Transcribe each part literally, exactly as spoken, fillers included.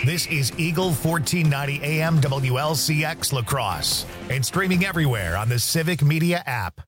This is Eagle fourteen ninety A M W L C X La Crosse and streaming everywhere on the Civic Media app.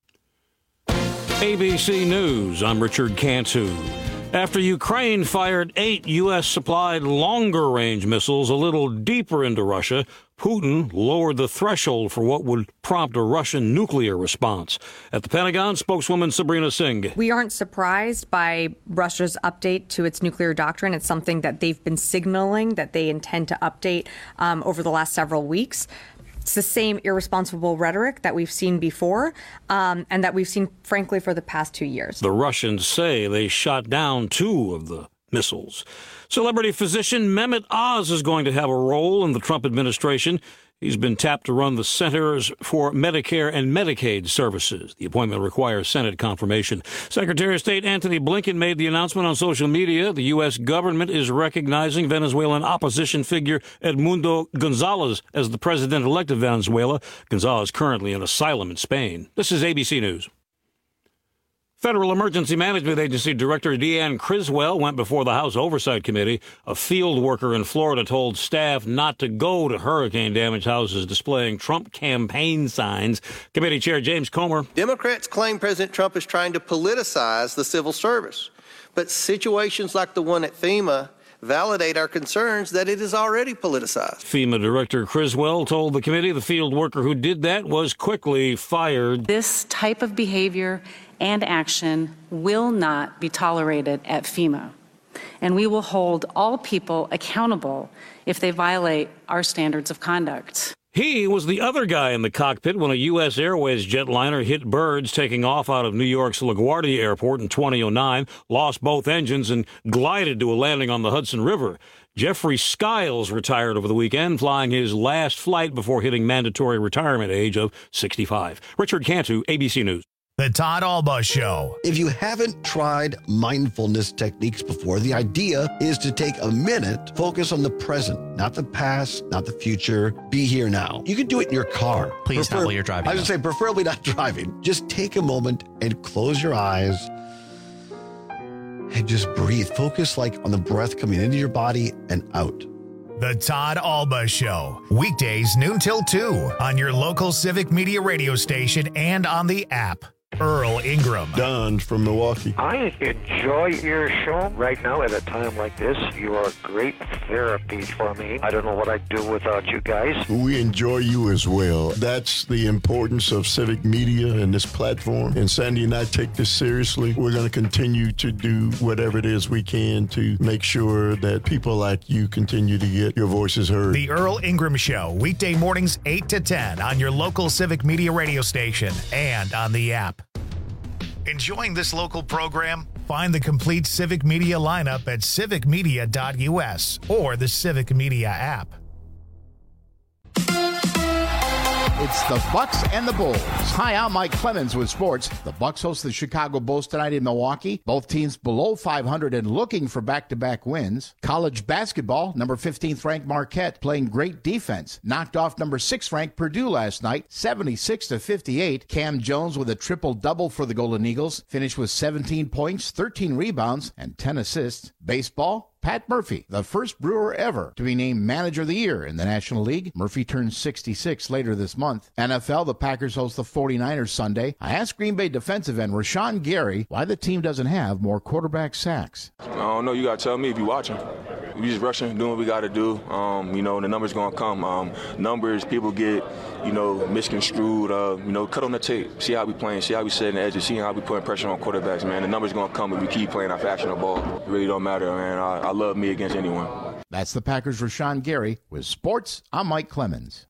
A B C News, I'm Richard Cantu. After Ukraine fired eight U S-supplied longer-range missiles a little deeper into Russia, Putin lowered the threshold for what would prompt a Russian nuclear response. At the Pentagon, spokeswoman Sabrina Singh. We aren't surprised by Russia's update to its nuclear doctrine. It's something that they've been signaling that they intend to update um, over the last several weeks. It's the same irresponsible rhetoric that we've seen before um, and that we've seen, frankly, for the past two years. The Russians say they shot down two of the missiles. Celebrity physician Mehmet Oz is going to have a role in the Trump administration. He's been tapped to run the Centers for Medicare and Medicaid Services. The appointment requires Senate confirmation. Secretary of State Antony Blinken made the announcement on social media. The U S government is recognizing Venezuelan opposition figure Edmundo Gonzalez as the president-elect of Venezuela. Gonzalez currently in asylum in Spain. This is A B C News. Federal Emergency Management Agency Director Deanne Criswell went before the House Oversight Committee. A field worker in Florida told staff not to go to hurricane-damaged houses displaying Trump campaign signs. Committee Chair James Comer. Democrats claim President Trump is trying to politicize the civil service. But situations like the one at FEMA validate our concerns that it is already politicized. FEMA Director Criswell told the committee the field worker who did that was quickly fired. This type of behavior and action will not be tolerated at FEMA, and we will hold all people accountable if they violate our standards of conduct. He was the other guy in the cockpit when a U S Airways jetliner hit birds taking off out of New York's LaGuardia Airport in twenty oh nine, lost both engines, and glided to a landing on the Hudson River. Jeffrey Skiles retired over the weekend, flying his last flight before hitting mandatory retirement age of sixty-five. Richard Cantu, A B C News. The Todd Alba Show. If you haven't tried mindfulness techniques before, the idea is to take a minute, focus on the present, not the past, not the future. Be here now. You can do it in your car. Please Prefer- not while you're driving. I would say preferably not driving. Just take a moment and close your eyes and just breathe. Focus like on the breath coming into your body and out. The Todd Alba Show. Weekdays noon till two on your local Civic Media radio station and on the app. Earl Ingram. Don from Milwaukee. I enjoy your show right now at a time like this. You are great therapy for me. I don't know what I'd do without you guys. We enjoy you as well. That's the importance of civic media and this platform. And Sandy and I take this seriously. We're going to continue to do whatever it is we can to make sure that people like you continue to get your voices heard. The Earl Ingram Show, weekday mornings eight to ten on your local Civic Media radio station and on the app. Enjoying this local program? Find the complete Civic Media lineup at civic media dot u s or the Civic Media app. It's the Bucks and the Bulls. Hi, I'm Mike Clemens with sports. The Bucks host the Chicago Bulls tonight in Milwaukee. Both teams below five hundred and looking for back-to-back wins. College basketball, number fifteenth ranked Marquette playing great defense. Knocked off number six ranked Purdue last night, seventy-six to fifty-eight. Cam Jones with a triple-double for the Golden Eagles. Finished with seventeen points, thirteen rebounds, and ten assists. Baseball, Pat Murphy, the first Brewer ever to be named Manager of the Year in the National League. Murphy turns sixty-six later this month. N F L, the Packers host the forty-niners Sunday. I asked Green Bay defensive end Rashawn Gary why the team doesn't have more quarterback sacks. I don't know. You got to tell me if you're watching. We just rushing, doing what we got to do. Um, you know, the numbers going to come. Um, numbers, people get, you know, misconstrued. Uh, you know, cut on the tape. See how we playing. See how we setting the edges. See how we putting pressure on quarterbacks, man. The numbers going to come if we keep playing our factional ball. It really don't matter, man. I, I love me against anyone. That's the Packers' Rashawn Gary. With sports, I'm Mike Clemens.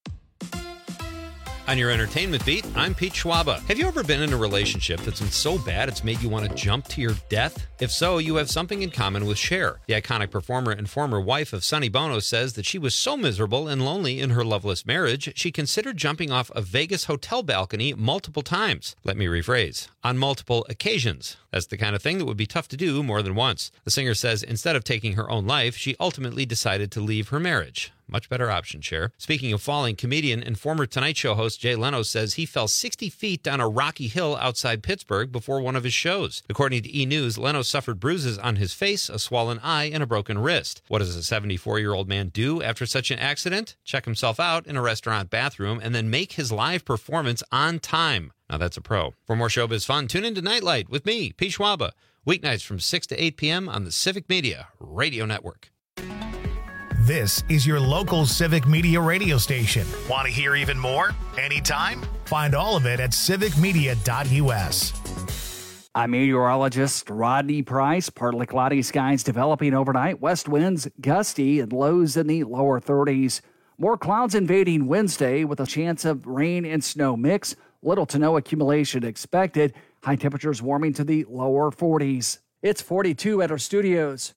On your entertainment beat, I'm Pete Schwaba. Have you ever been in a relationship that's been so bad it's made you want to jump to your death? If so, you have something in common with Cher. The iconic performer and former wife of Sonny Bono says that she was so miserable and lonely in her loveless marriage, she considered jumping off a Vegas hotel balcony multiple times. Let me rephrase, on multiple occasions. That's the kind of thing that would be tough to do more than once. The singer says instead of taking her own life, she ultimately decided to leave her marriage. Much better option, Cher. Speaking of falling, comedian and former Tonight Show host Jay Leno says he fell sixty feet down a rocky hill outside Pittsburgh before one of his shows. According to E! News, Leno suffered bruises on his face, a swollen eye, and a broken wrist. What does a seventy-four-year-old man do after such an accident? Check himself out in a restaurant bathroom and then make his live performance on time. Now that's a pro. For more showbiz fun, tune into Nightlight with me, Pete Schwaba, weeknights from six to eight p.m. on the Civic Media Radio Network. This is your local Civic Media radio station. Want to hear even more? Anytime? Find all of it at civic media dot u s. I'm meteorologist Rodney Price. Partly cloudy skies developing overnight. West winds gusty and lows in the lower thirties. More clouds invading Wednesday with a chance of rain and snow mix. Little to no accumulation expected. High temperatures warming to the lower forties. It's forty-two at our studios.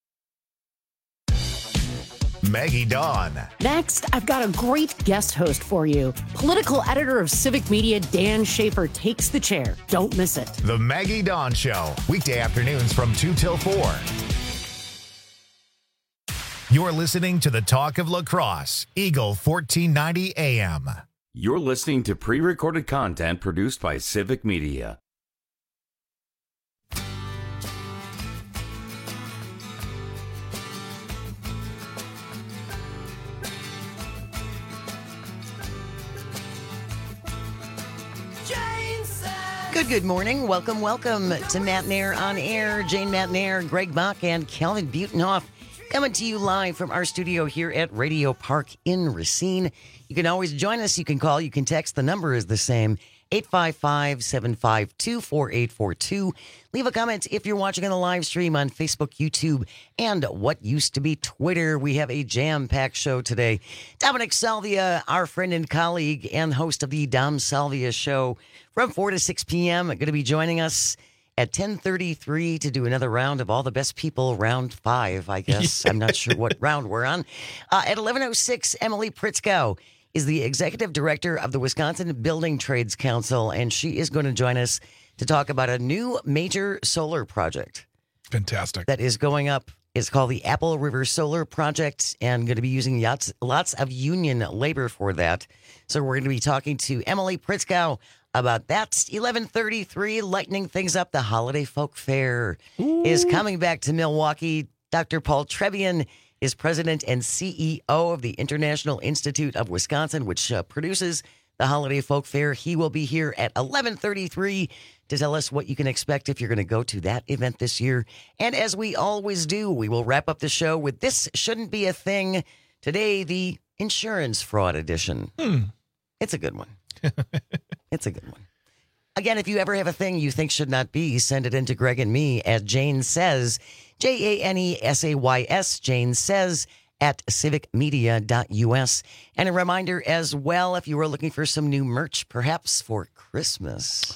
Maggie Dawn. Next, I've got a great guest host for you. Political editor of Civic Media, Dan Schaefer, takes the chair. Don't miss it. The Maggie Dawn Show, weekday afternoons from two till four. You're listening to the Talk of La Crosse, Eagle fourteen ninety A M. You're listening to pre-recorded content produced by Civic Media. Good, good morning. Welcome, welcome to Matt Nair on Air. Jane Matt Nair, Greg Bach, and Calvin Butenhoff coming to you live from our studio here at Radio Park in Racine. You can always join us. You can call. You can text. The number is the same, eight five five, seven five two, four eight four two. Leave a comment if you're watching on the live stream on Facebook, YouTube, and what used to be Twitter. We have a jam-packed show today. Dominic Salvia, our friend and colleague and host of the Dom Salvia Show, from four to six p.m. going to be joining us at ten thirty-three to do another round of All the Best People, round five, I guess. I'm not sure what round we're on. Uh, at eleven oh six, Emily Pritzkow is the executive director of the Wisconsin Building Trades Council, and she is going to join us to talk about a new major solar project. Fantastic. That is going up. It's called the Apple River Solar Project, and going to be using lots, lots of union labor for that. So we're going to be talking to Emily Pritzkow about that. eleven thirty-three, lightening things up. The Holiday Folk Fair Ooh. is coming back to Milwaukee. Doctor Paul Trevian is president and C E O of the International Institute of Wisconsin, which uh, produces the Holiday Folk Fair. He will be here at eleven thirty-three to tell us what you can expect if you're going to go to that event this year. And as we always do, we will wrap up the show with This Shouldn't Be a Thing. Today, the insurance fraud edition. Hmm. It's a good one. It's a good one. Again, if you ever have a thing you think should not be, send it in to Greg and me at Jane Says, J A N E S A Y S, Jane Says, at civic media dot u s. And a reminder as well, if you were looking for some new merch, perhaps for Christmas.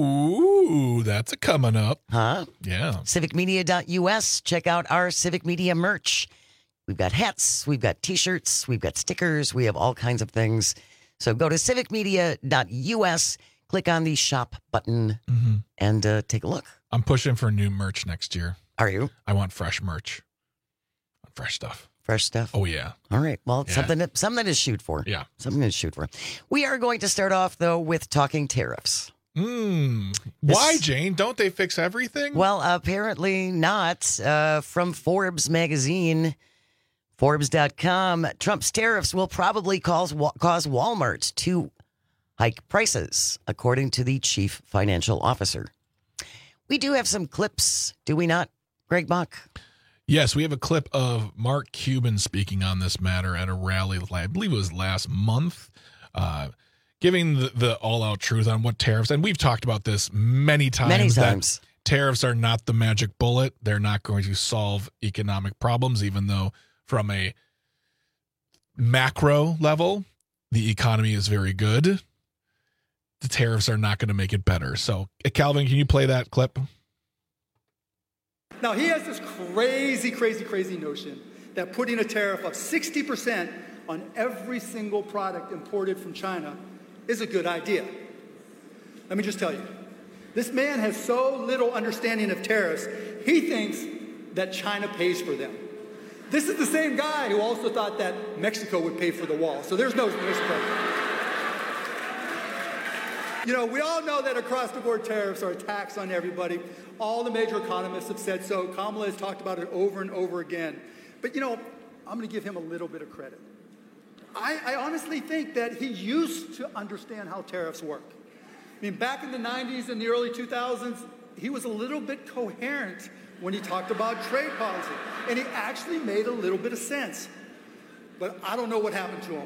Ooh, that's a coming up. Huh? Yeah. civic media dot u s. Check out our Civic Media merch. We've got hats, we've got T-shirts, we've got stickers, we have all kinds of things. So go to civic media dot u s, click on the shop button, mm-hmm. and uh, take a look. I'm pushing for new merch next year. Are you? I want fresh merch. Fresh stuff. Fresh stuff? Oh, yeah. All right. Well, yeah. something, to, something to shoot for. Yeah. Something to shoot for. We are going to start off, though, with talking tariffs. Mm. Why, Jane? Don't they fix everything? Well, apparently not. Uh, from Forbes magazine, Forbes dot com, Trump's tariffs will probably cause, cause Walmart to hike prices, according to the chief financial officer. We do have some clips, do we not, Greg Bach? Yes, we have a clip of Mark Cuban speaking on this matter at a rally, I believe it was last month, uh, giving the, the all-out truth on what tariffs, and we've talked about this many times. Many times. Tariffs are not the magic bullet. They're not going to solve economic problems, even though from a macro level, the economy is very good. The tariffs are not going to make it better. So, Calvin, can you play that clip? Now, he has this crazy, crazy, crazy notion that putting a tariff of sixty percent on every single product imported from China is a good idea. Let me just tell you, This man has so little understanding of tariffs, he thinks that China pays for them. This is the same guy who also thought that Mexico would pay for the wall. So there's no, no surprise. You know, we all know that across-the-board tariffs are a tax on everybody. All the major economists have said so. Kamala has talked about it over and over again. But, you know, I'm going to give him a little bit of credit. I, I honestly think that he used to understand how tariffs work. I mean, back in the nineties and the early two thousands, he was a little bit coherent when he talked about trade policy. And he actually made a little bit of sense. But I don't know what happened to him.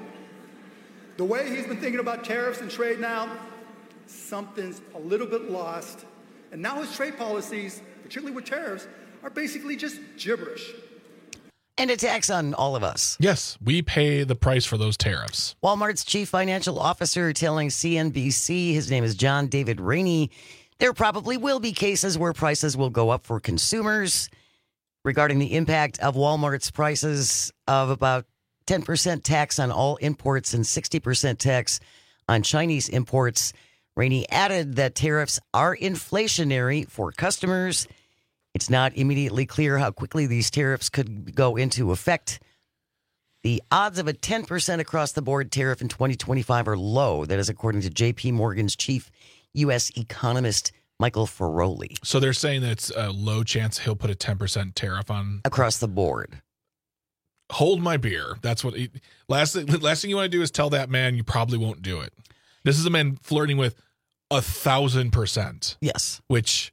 The way he's been thinking about tariffs and trade now, something's a little bit lost. And now his trade policies, particularly with tariffs, are basically just gibberish. And a tax on all of us. Yes, we pay the price for those tariffs. Walmart's chief financial officer telling C N B C, his name is John David Rainey, there probably will be cases where prices will go up for consumers. Regarding the impact of Walmart's prices of about ten percent tax on all imports and sixty percent tax on Chinese imports, Rainey added that tariffs are inflationary for customers. It's not immediately clear how quickly these tariffs could go into effect. The odds of a ten percent across-the-board tariff in twenty twenty-five are low. That is according to J P Morgan's chief U S economist, Michael Ferroli. So they're saying that it's a low chance he'll put a ten percent tariff on across the board. Hold my beer. That's what he, last last thing you want to do is tell that man you probably won't do it. This is a man flirting with a thousand percent. Yes, which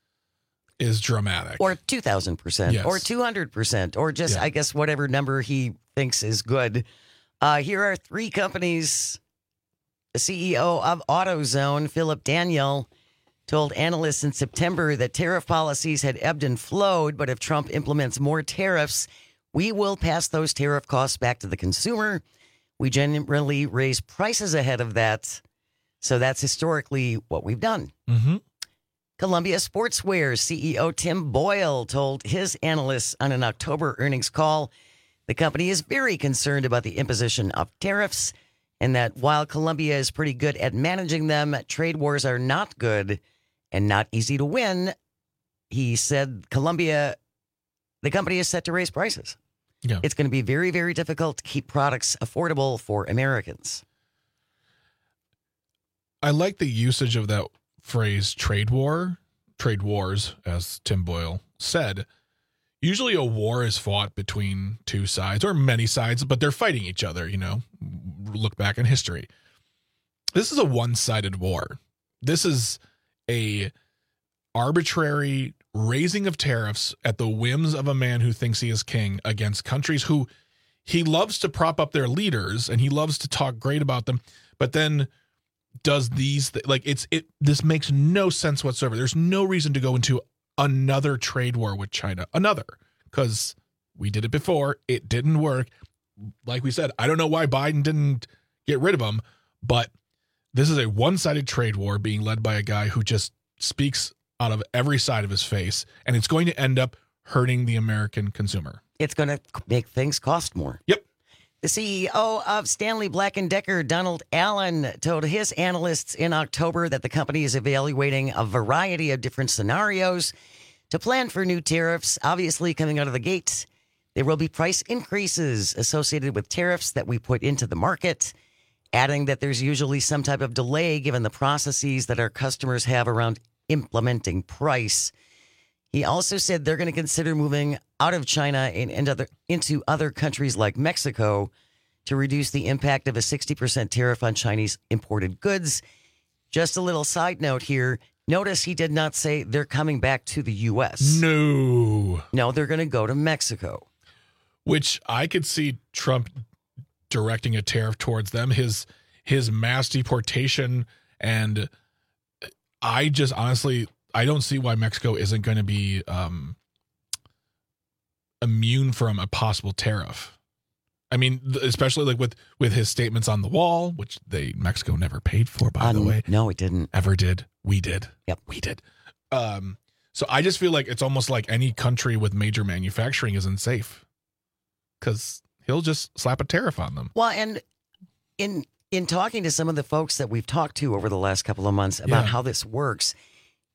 is dramatic. Or two thousand percent, yes. Or two hundred percent, or just, yeah. I guess, whatever number he thinks is good. Uh, here are three companies. The C E O of AutoZone, Philip Daniel, told analysts in September that tariff policies had ebbed and flowed, but if Trump implements more tariffs, we will pass those tariff costs back to the consumer. We generally raise prices ahead of that. So that's historically what we've done. Mm-hmm. Columbia Sportswear C E O Tim Boyle told his analysts on an October earnings call the company is very concerned about the imposition of tariffs and that while Columbia is pretty good at managing them, trade wars are not good and not easy to win. He said Columbia, the company is set to raise prices. Yeah. It's going to be very, very difficult to keep products affordable for Americans. I like the usage of that phrase trade war, trade wars, as Tim Boyle said. Usually a war is fought between two sides or many sides, but they're fighting each other, you know, look back in history. This is a one-sided war. This is a arbitrary raising of tariffs at the whims of a man who thinks he is king against countries who he loves to prop up their leaders and he loves to talk great about them, but then does these th- like it's it this makes no sense whatsoever. There's no reason to go into another trade war with China, another, because we did it before. It didn't work. Like we said, I don't know why Biden didn't get rid of them, but this is a one-sided trade war being led by a guy who just speaks out of every side of his face, and it's going to end up hurting the American consumer. It's going to make things cost more. Yep. The C E O of Stanley Black and Decker, Donald Allen, told his analysts in October that the company is evaluating a variety of different scenarios to plan for new tariffs. Obviously, coming out of the gates, there will be price increases associated with tariffs that we put into the market, adding that there's usually some type of delay given the processes that our customers have around implementing price. He also said they're going to consider moving out of China and, and other, into other countries like Mexico to reduce the impact of a sixty percent tariff on Chinese imported goods. Just a little side note here. Notice he did not say they're coming back to the U S. No. No, they're going to go to Mexico. Which I could see Trump directing a tariff towards them. His his mass deportation, and I just honestly... I don't see why Mexico isn't going to be um, immune from a possible tariff. I mean, especially like with, with his statements on the wall, which they Mexico never paid for, by um, the way. No, it didn't. Ever did. We did. Yep. We did. Um, so I just feel like it's almost like any country with major manufacturing isn't safe because he'll just slap a tariff on them. Well, and in in talking to some of the folks that we've talked to over the last couple of months about yeah. how this works,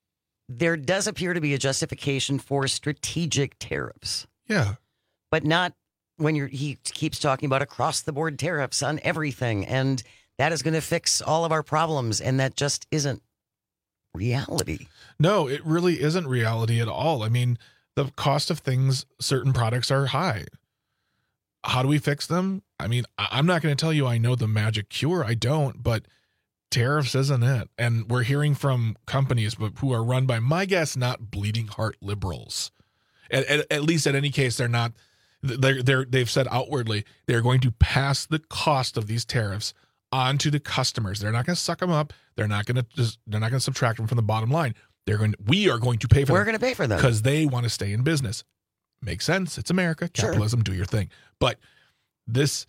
there does appear to be a justification for strategic tariffs. Yeah. But not when you're, he keeps talking about across the board tariffs on everything. And that is going to fix all of our problems. And that just isn't reality. No, it really isn't reality at all. I mean, the cost of things, certain products are high. How do we fix them? I mean, I'm not going to tell you I know the magic cure. I don't, but tariffs isn't it. And we're hearing from companies who are run by, my guess, not bleeding heart liberals. At, at, at least in any case, they're not, they're, they're, they've said outwardly, they're going to pass the cost of these tariffs onto the customers. They're not going to suck them up. They're not going to just, they're not going to subtract them from the bottom line. They're going to, we are going to pay for We're them. going to pay for them. Because they want to stay in business. Makes sense. It's America. Capitalism, sure. Do your thing. But this,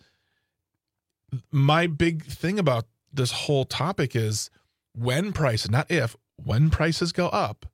my big thing about this whole topic is when prices, not if, when prices go up,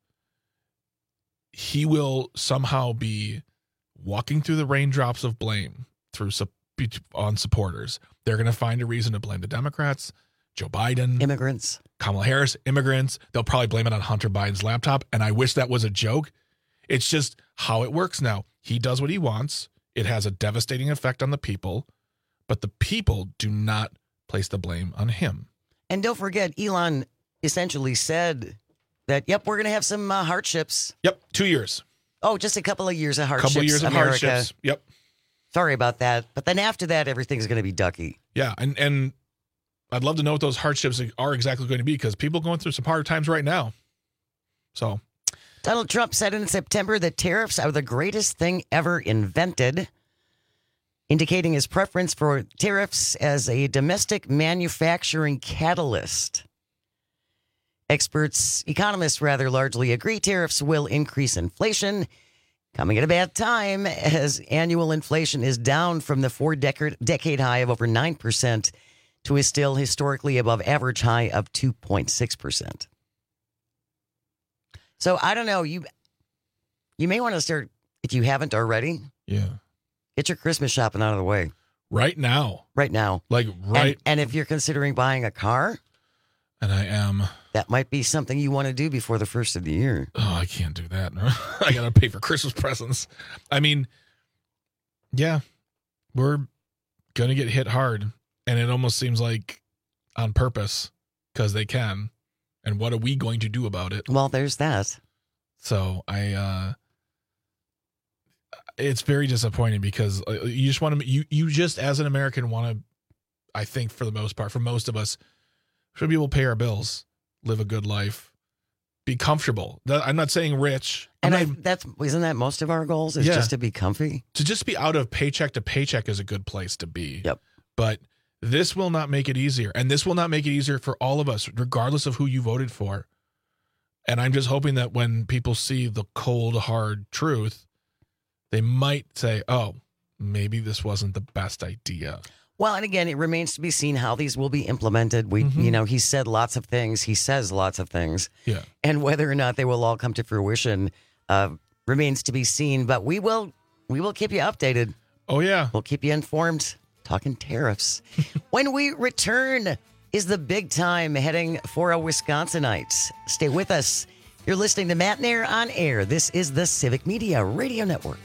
he will somehow be walking through the raindrops of blame through on supporters. They're going to find a reason to blame the Democrats, Joe Biden, immigrants, Kamala Harris, immigrants. They'll probably blame it on Hunter Biden's laptop. And I wish that was a joke. It's just how it works now. He does what he wants. It has a devastating effect on the people, but the people do not place the blame on him. And don't forget, Elon essentially said that, yep, we're going to have some uh, hardships. Yep, two years. Oh, just a couple of years of hardships. Couple of years of America. hardships. Yep. Sorry about that. But then after that, everything's going to be ducky. Yeah, and, and I'd love to know what those hardships are exactly going to be, because people are going through some hard times right now. So Donald Trump said in September that tariffs are the greatest thing ever invented, indicating his preference for tariffs as a domestic manufacturing catalyst. Experts, economists rather, largely agree tariffs will increase inflation, coming at a bad time as annual inflation is down from the four-decade high of over nine percent to a still historically above average high of two point six percent. So I don't know, you you may want to start, if you haven't already. Yeah. Get your Christmas shopping out of the way. Right now. Right now. Like right. And, and if you're considering buying a car. And I am. That might be something you want to do before the first of the year. Oh, I can't do that. I got to pay for Christmas presents. I mean, yeah, we're going to get hit hard. And it almost seems like on purpose, because they can. And what are we going to do about it? Well, there's that. So I, uh, it's very disappointing because you just want to, you, you just as an American want to, I think for the most part, for most of us, should be able to pay our bills, live a good life, be comfortable. I'm not saying rich. And not, I, that's, isn't that most of our goals is yeah, just to be comfy? To just be out of paycheck to paycheck is a good place to be. Yep. But this will not make it easier. And this will not make it easier for all of us, regardless of who you voted for. And I'm just hoping that when people see the cold, hard truth, they might say, oh, maybe this wasn't the best idea. Well, and again, it remains to be seen how these will be implemented. We, mm-hmm. you know, he said lots of things. He says lots of things. Yeah. And whether or not they will all come to fruition uh, remains to be seen. But we will, we will keep you updated. Oh, yeah. We'll keep you informed. Talking tariffs. When we return is the big time heading for a Wisconsinite. Stay with us. You're listening to Matt Nair on Air. This is the Civic Media Radio Network.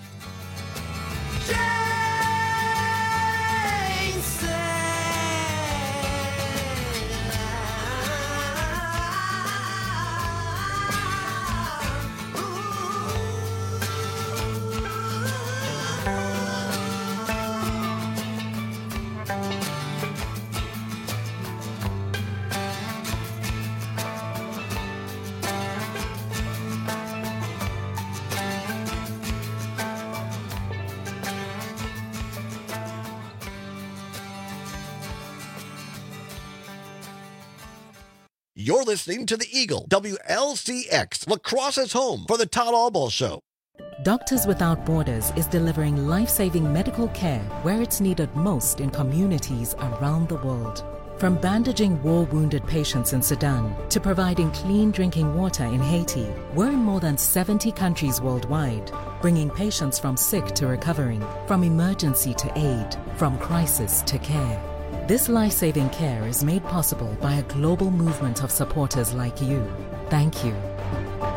You're listening to The Eagle, W L C X, La Crosse's home for the Todd Albaugh Show. Doctors Without Borders is delivering life-saving medical care where it's needed most in communities around the world. From bandaging war-wounded patients in Sudan to providing clean drinking water in Haiti, we're in more than seventy countries worldwide, bringing patients from sick to recovering, from emergency to aid, from crisis to care. This life-saving care is made possible by a global movement of supporters like you. Thank you.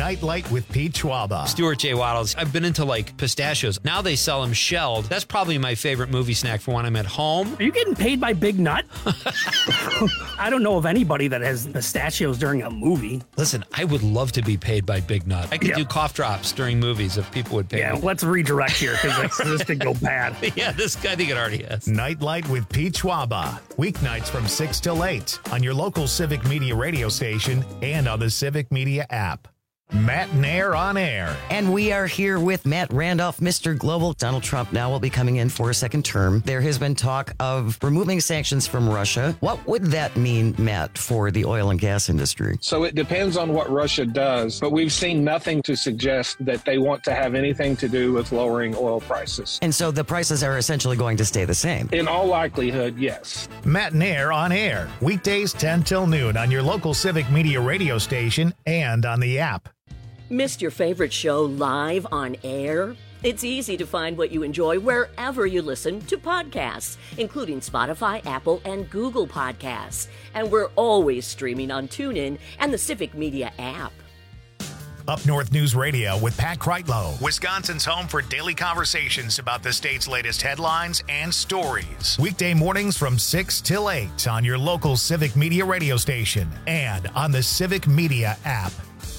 Nightlight with Pete Schwaba. Stuart J. Waddles. I've been into like pistachios. Now they sell them shelled. That's probably my favorite movie snack for when I'm at home. Are you getting paid by Big Nut? I don't know of anybody that has pistachios during a movie. Listen, I would love to be paid by Big Nut. I could Yeah. do cough drops during movies if people would pay Yeah, me. let's redirect here because this could go bad. Yeah, this guy, I think it already has. Nightlight with Pete Schwaba. Weeknights from six till eight on your local Civic Media radio station and on the Civic Media app. Matt Nair on air. And we are here with Matt Randolph, Mister Global. Donald Trump now will be coming in for a second term. There has been talk of removing sanctions from Russia. What would that mean, Matt, for the oil and gas industry? So it depends on what Russia does, but we've seen nothing to suggest that they want to have anything to do with lowering oil prices. And so the prices are essentially going to stay the same. In all likelihood, yes. Matt Nair on air. Weekdays ten till noon on your local Civic Media radio station and on the app. Missed your favorite show live on air? It's easy to find what you enjoy wherever you listen to podcasts, including Spotify, Apple, and Google Podcasts. And we're always streaming on TuneIn and the Civic Media app. Up North News Radio with Pat Kreitlow, Wisconsin's home for daily conversations about the state's latest headlines and stories. Weekday mornings from six till eight on your local Civic Media radio station and on the Civic Media app.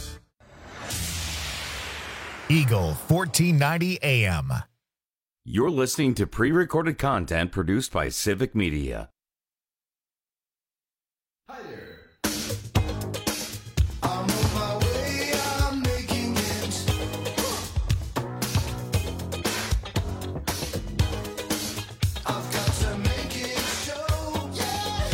Eagle fourteen ninety A M. You're listening to pre-recorded content produced by Civic Media. Hi there. I'm on my way, I'm making it. I've got to make it show, yeah.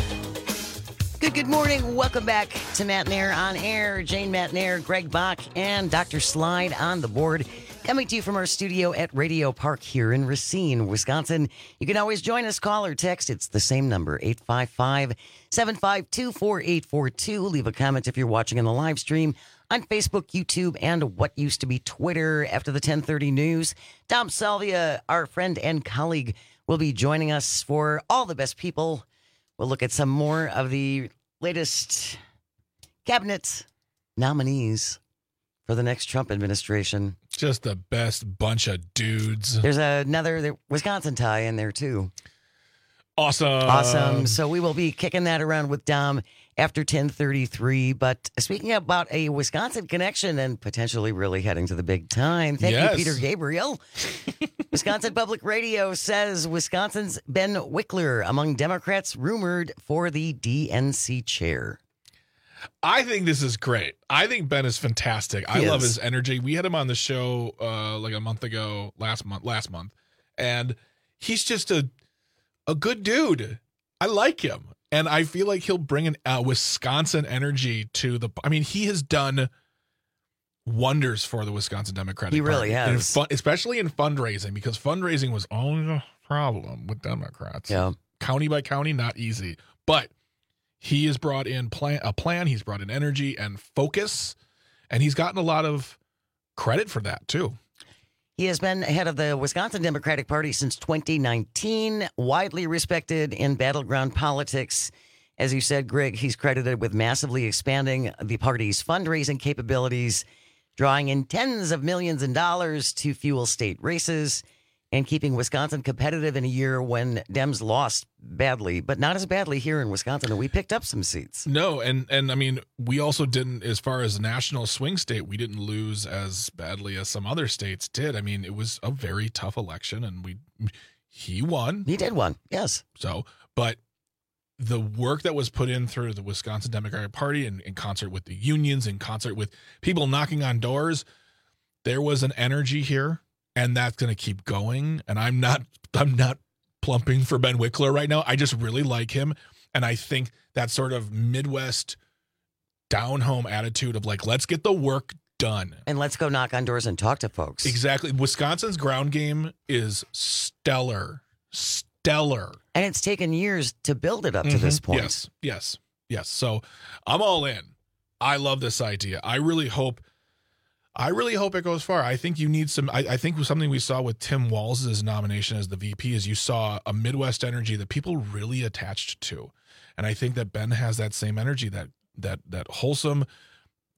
Good, good morning. Welcome back to Matt Nair on air. Jane Matt Nair, Greg Bach, and Doctor Slide on the board. Coming to you from our studio at Radio Park here in Racine, Wisconsin. You can always join us, call or text. It's the same number, eight five five, seven five two, four eight four two. Leave a comment if you're watching on the live stream on Facebook, YouTube, and what used to be Twitter. After the ten thirty news, Tom Salvia, our friend and colleague, will be joining us for All the Best People. We'll look at some more of the latest cabinet nominees for the next Trump administration. Just the best bunch of dudes. There's another Wisconsin tie in there, too. Awesome. Awesome. So we will be kicking that around with Dom after ten thirty-three. But speaking about a Wisconsin connection and potentially really heading to the big time, thank Yes. you, Peter Gabriel. Wisconsin Public Radio says Wisconsin's Ben Wickler among Democrats rumored for the D N C chair. I think this is great. I think Ben is fantastic. I He love is. his energy. We had him on the show uh, like a month ago, last month, last month, and he's just a a good dude. I like him, and I feel like he'll bring an uh, Wisconsin energy to the. I mean, he has done wonders for the Wisconsin Democratic He really Party, has. in fun, especially in fundraising, because fundraising was always a problem with Democrats. Yeah, county by county, not easy, but. He has brought in plan, a plan. He's brought in energy and focus, and he's gotten a lot of credit for that, too. He has been head of the Wisconsin Democratic Party since twenty nineteen, widely respected in battleground politics. As you said, Greg, he's credited with massively expanding the party's fundraising capabilities, drawing in tens of millions of dollars to fuel state races, and keeping Wisconsin competitive in a year when Dems lost badly, but not as badly here in Wisconsin, and we picked up some seats. No, and and I mean, we also didn't, as far as national swing state, we didn't lose as badly as some other states did. I mean, it was a very tough election, and we he won. He did won, yes. So, but the work that was put in through the Wisconsin Democratic Party in, in concert with the unions, in concert with people knocking on doors, there was an energy here. And that's going to keep going. And I'm not I'm not plumping for Ben Wickler right now. I just really like him. And I think that sort of Midwest down home attitude of like, let's get the work done. And let's go knock on doors and talk to folks. Exactly. Wisconsin's ground game is stellar. Stellar. And it's taken years to build it up to this point. Yes. Yes. Yes. So I'm all in. I love this idea. I really hope I really hope it goes far. I think you need some. I, I think something we saw with Tim Walz's nomination as the V P is you saw a Midwest energy that people really attached to, and I think that Ben has that same energy, that that that wholesome,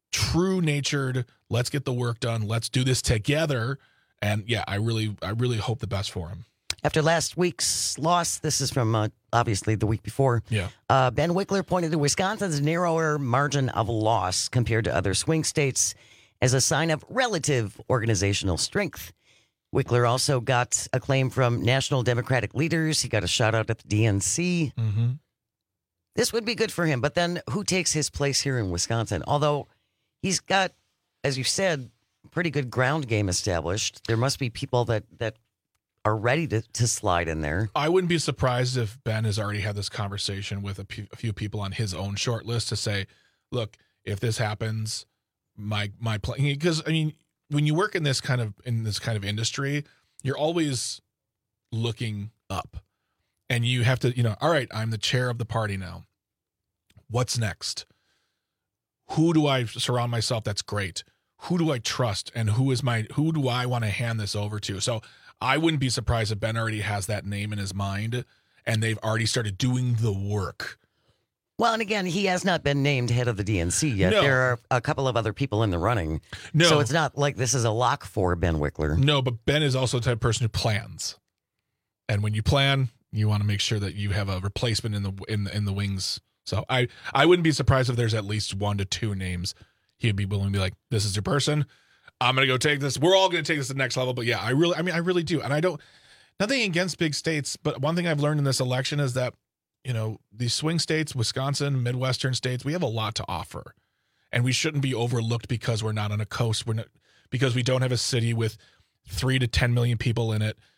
true natured, let's get the work done, let's do this together. And yeah, I really, I really hope the best for him. After last week's loss, this is from uh, obviously the week before. Yeah. Uh, Ben Wickler pointed to Wisconsin's narrower margin of loss compared to other swing states as a sign of relative organizational strength. Wickler also got acclaim from national Democratic leaders. He got a shout out at the D N C. Mm-hmm. This would be good for him. But then who takes his place here in Wisconsin? Although he's got, as you said, pretty good ground game established. There must be people that, that are ready to, to slide in there. I wouldn't be surprised if Ben has already had this conversation with a, p- a few people on his own short list to say, look, if this happens, my my plan, because I mean, when you work in this kind of in this kind of industry, you're always looking up, and you have to, you know, all right, I'm the chair of the party now. What's next? Who do I surround myself? That's great. Who do I trust, and who is my who do I want to hand this over to? So I wouldn't be surprised if Ben already has that name in his mind, and they've already started doing the work. Well, and again, he has not been named head of the D N C yet. No. There are a couple of other people in the running. No. So it's not like this is a lock for Ben Wickler. No, but Ben is also the type of person who plans. And when you plan, you want to make sure that you have a replacement in the in the, in the wings. So I, I wouldn't be surprised if there's at least one to two names he'd be willing to be like, this is your person. I'm going to go take this. We're all going to take this to the next level. But yeah, I really, I mean, I really do. And I don't, nothing against big states. But one thing I've learned in this election is that, you know, these swing states, Wisconsin, Midwestern states, we have a lot to offer. And we shouldn't be overlooked because we're not on a coast. We're not, because we don't have a city with three to ten million people in it.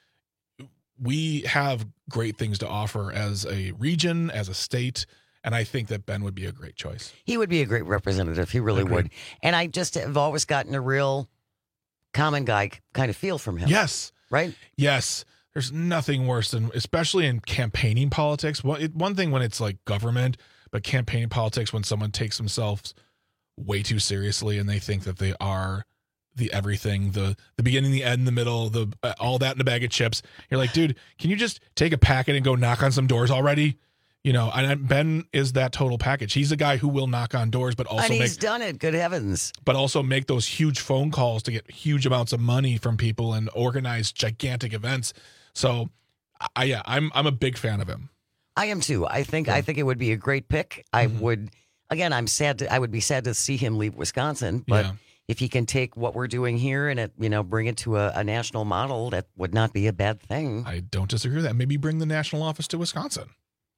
We have great things to offer as a region, as a state. And I think that Ben would be a great choice. He would be a great representative. He really would. And I just have always gotten a real common guy kind of feel from him. Yes. Right? Yes. There's nothing worse than, especially in campaigning politics. One, it, one thing when it's like government, but campaigning politics, when someone takes themselves way too seriously and they think that they are the everything, the the beginning, the end, the middle, the uh, all that in a bag of chips. You're like, dude, can you just take a packet and go knock on some doors already? You know, and Ben is that total package. He's a guy who will knock on doors, but also and he's make, done it. Good heavens. but also make those huge phone calls to get huge amounts of money from people and organize gigantic events. So, I yeah, I'm I'm a big fan of him. I am too. I think yeah. I think it would be a great pick. I mm-hmm. would again. I'm sad. To, I would be sad to see him leave Wisconsin, but Yeah. if he can take what we're doing here and it, you know, bring it to a, a national model, that would not be a bad thing. I don't disagree with that. Maybe bring the national office to Wisconsin.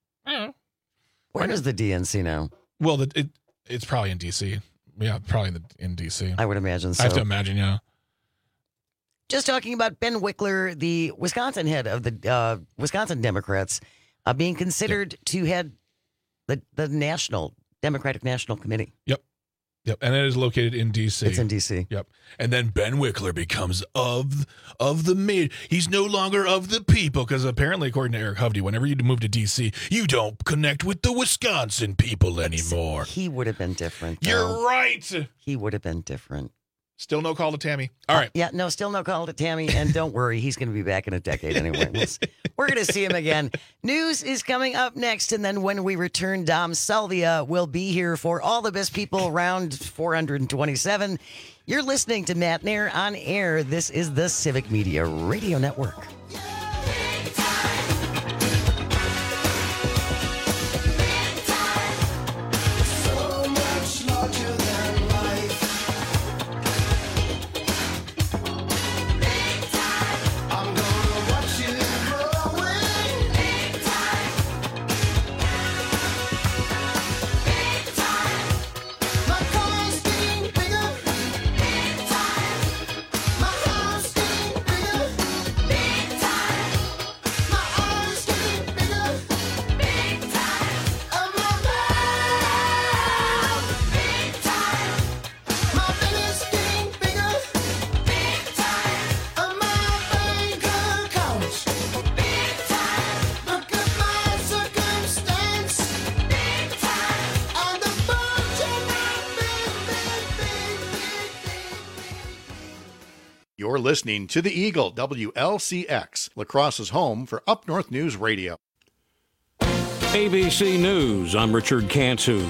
Where is the D N C now? Well, the, it it's probably in D C. Yeah, probably in, the, in D C. I would imagine so. I have to imagine, yeah. Just talking about Ben Wickler, the Wisconsin head of the uh, Wisconsin Democrats, uh, being considered yep. to head the the national Democratic National Committee. Yep. Yep, and it is located in D C. It's in D C. Yep. And then Ben Wickler becomes of of the mid. He's no longer of the people because apparently, according to Eric Hovde, whenever you move to D C, you don't connect with the Wisconsin people anymore. He would have been different. Though. You're right. He would have been different. Still no call to Tammy. All right. Uh, yeah, no, still no call to Tammy. And don't worry, he's going to be back in a decade anyway. We'll, we're going to see him again. News is coming up next. And then when we return, Dom Salvia will be here for all the best people around four hundred twenty-seven. You're listening to Matt Nair on air. This is the Civic Media Radio Network. You're listening to the Eagle, W L C X, La Crosse's home for Up North News Radio. A B C News, I'm Richard Cantu.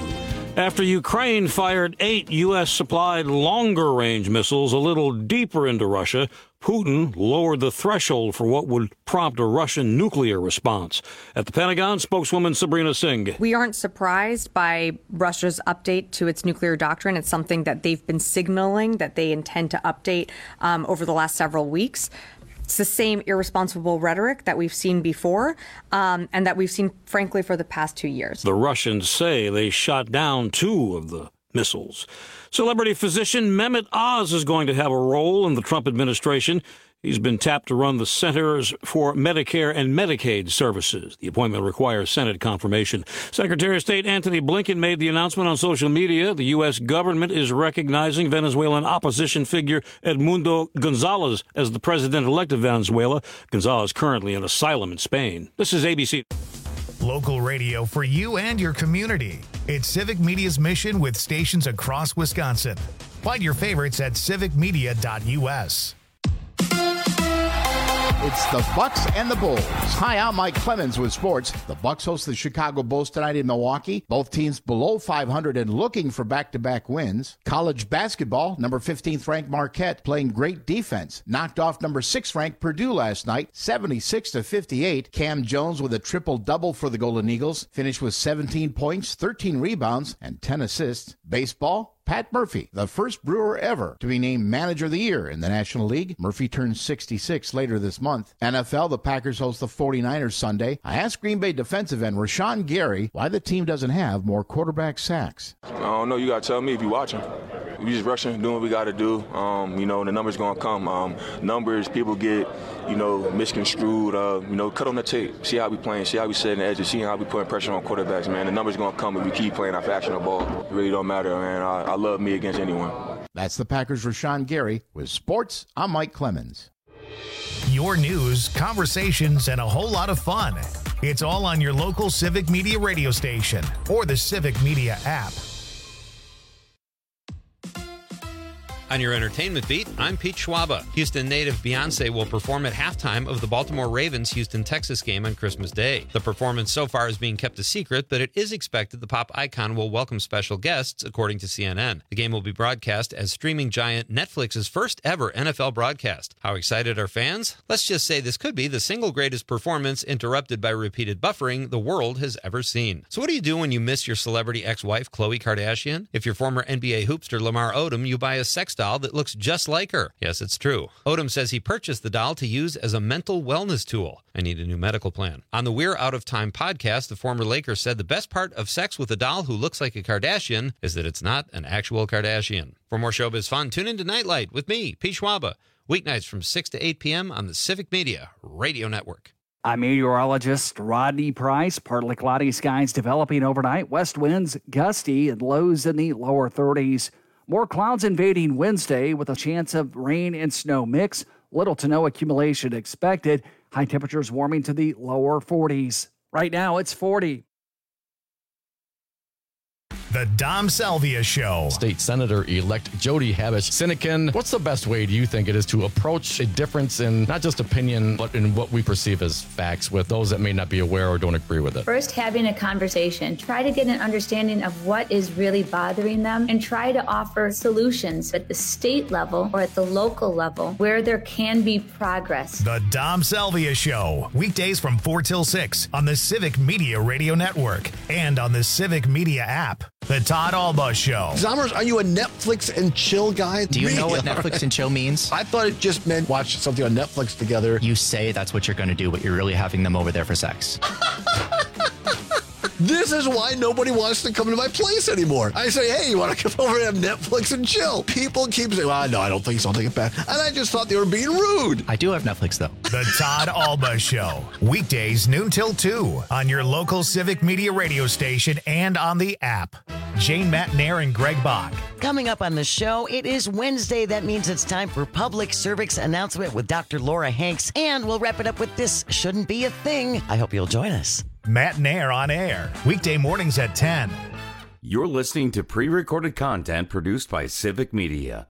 After Ukraine fired eight U S supplied longer-range missiles a little deeper into Russia, Putin lowered the threshold for what would prompt a Russian nuclear response. At the Pentagon, spokeswoman Sabrina Singh. We aren't surprised by Russia's update to its nuclear doctrine. It's something that they've been signaling that they intend to update um, over the last several weeks. It's the same irresponsible rhetoric that we've seen before um, and that we've seen, frankly, for the past two years. The Russians say they shot down two of the missiles. Celebrity physician Mehmet Oz is going to have a role in the Trump administration. He's been tapped to run the Centers for Medicare and Medicaid Services. The appointment requires Senate confirmation. Secretary of State Antony Blinken made the announcement on social media. The U S government is recognizing Venezuelan opposition figure Edmundo Gonzalez as the president-elect of Venezuela. Gonzalez currently in asylum in Spain. This is A B C. Local radio for you and your community. It's Civic Media's mission with stations across Wisconsin. Find your favorites at civic media dot U S. It's the Bucks and the Bulls. Hi, I'm Mike Clemens with sports. The Bucks host the Chicago Bulls tonight in Milwaukee. Both teams below five hundred and looking for back-to-back wins. College basketball, number fifteenth ranked Marquette playing great defense. Knocked off number six ranked Purdue last night, seventy-six to fifty-eight. Cam Jones with a triple-double for the Golden Eagles. Finished with seventeen points, thirteen rebounds, and ten assists. Baseball, Pat Murphy, the first Brewer ever to be named Manager of the Year in the National League. Murphy turns sixty-six later this month. N F L, the Packers host the forty-niners Sunday. I asked Green Bay defensive end Rashawn Gary why the team doesn't have more quarterback sacks. I don't know. You got to tell me if you're watching. We just rushing, doing what we got to do. Um, you know, the numbers going to come. Um, numbers, people get, you know, misconstrued. Uh, you know, cut on the tape. See how we playing. See how we setting the edges. See how we putting pressure on quarterbacks, man. The numbers going to come if we keep playing our factional ball. It really don't matter, man. I, I love me against anyone. That's the Packers' Rashawn Gary. With sports, I'm Mike Clemens. Your news, conversations, and a whole lot of fun. It's all on your local Civic Media radio station or the Civic Media app. On your entertainment beat, I'm Pete Schwaba. Houston native Beyonce will perform at halftime of the Baltimore Ravens-Houston Texas game on Christmas Day. The performance so far is being kept a secret, but it is expected the pop icon will welcome special guests, according to C N N. The game will be broadcast as streaming giant Netflix's first ever N F L broadcast. How excited are fans? Let's just say this could be the single greatest performance, interrupted by repeated buffering, the world has ever seen. So what do you do when you miss your celebrity ex-wife, Khloe Kardashian? If you're former N B A hoopster Lamar Odom, you buy a sex doll that looks just like her. Yes, it's true. Odom says he purchased the doll to use as a mental wellness tool. I need a new medical plan. On the We're Out of Time podcast, the former Laker said the best part of sex with a doll who looks like a Kardashian is that it's not an actual Kardashian. For more showbiz fun, tune into Nightlight with me, Pete Schwaba, weeknights from six to eight p.m. on the Civic Media Radio Network. I'm meteorologist Rodney Price. Partly cloudy skies developing overnight. West winds gusty and lows in the lower thirties. More clouds invading Wednesday with a chance of rain and snow mix. Little to no accumulation expected. High temperatures warming to the lower forties. Right now, it's forty. The Dom Salvia Show. State Senator-elect Jody Habush-Sinekin, what's the best way, do you think, it is to approach a difference in not just opinion, but in what we perceive as facts with those that may not be aware or don't agree with it? First, having a conversation. Try to get an understanding of what is really bothering them and try to offer solutions at the state level or at the local level where there can be progress. The Dom Salvia Show. Weekdays from four till six on the Civic Media Radio Network and on the Civic Media app. The Todd Alba Show. Zommers, are you a Netflix and chill guy? Do you really? know what Netflix and chill means? I thought it just meant watch something on Netflix together. You say that's what you're going to do, but you're really having them over there for sex. This is why nobody wants to come to my place anymore. I say, hey, you want to come over and have Netflix and chill? People keep saying, well, no, I don't think so. I'll take it back. And I just thought they were being rude. I do have Netflix, though. The Todd Alba Show. Weekdays noon till two on your local Civic Media radio station and on the app. Jane Matnair and Greg Bach. Coming up on the show, it is Wednesday. That means it's time for Public Service Announcement with Doctor Laura Hanks. And we'll wrap it up with This Shouldn't Be a Thing. I hope you'll join us. Matnair on air. Weekday mornings at ten. You're listening to pre-recorded content produced by Civic Media.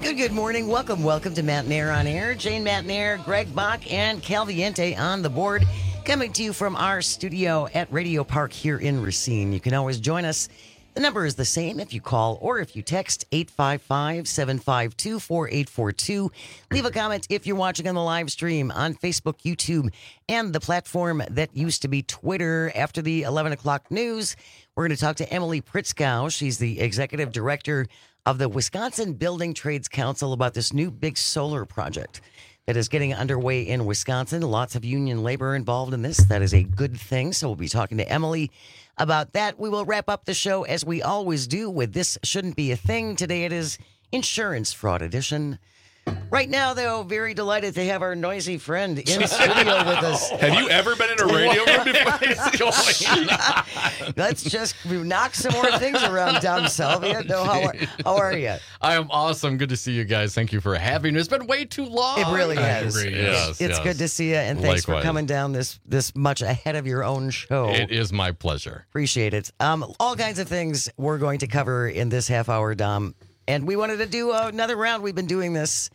Good, good morning. Welcome, welcome to Matt Nair on Air. Jane Matt Nair, Greg Bach, and Calviente on the board. Coming to you from our studio at Radio Park here in Racine. You can always join us. The number is the same if you call or if you text eight five five, seven five two, four eight four two. Leave a comment if you're watching on the live stream on Facebook, YouTube, and the platform that used to be Twitter. After the eleven o'clock news, we're going to talk to Emily Pritzkow. She's the executive director of the Wisconsin Building Trades Council about this new big solar project that is getting underway in Wisconsin. Lots of union labor involved in this. That is a good thing. So we'll be talking to Emily about that. We will wrap up the show as we always do with This Shouldn't Be a Thing. Today it is Insurance Fraud Edition. Right now, though, very delighted to have our noisy friend in studio with us. Have you ever been in a radio room before? Let's just knock some more things around, Dom Salvia. No, how are, how are you? I am awesome. Good to see you guys. Thank you for having me. It's been way too long. It really has. Agree, yes, it's yes. good to see you, and thanks Likewise. for coming down this this much ahead of your own show. It is my pleasure. Appreciate it. Um, all kinds of things we're going to cover in this half hour, Dom. And we wanted to do another round. We've been doing this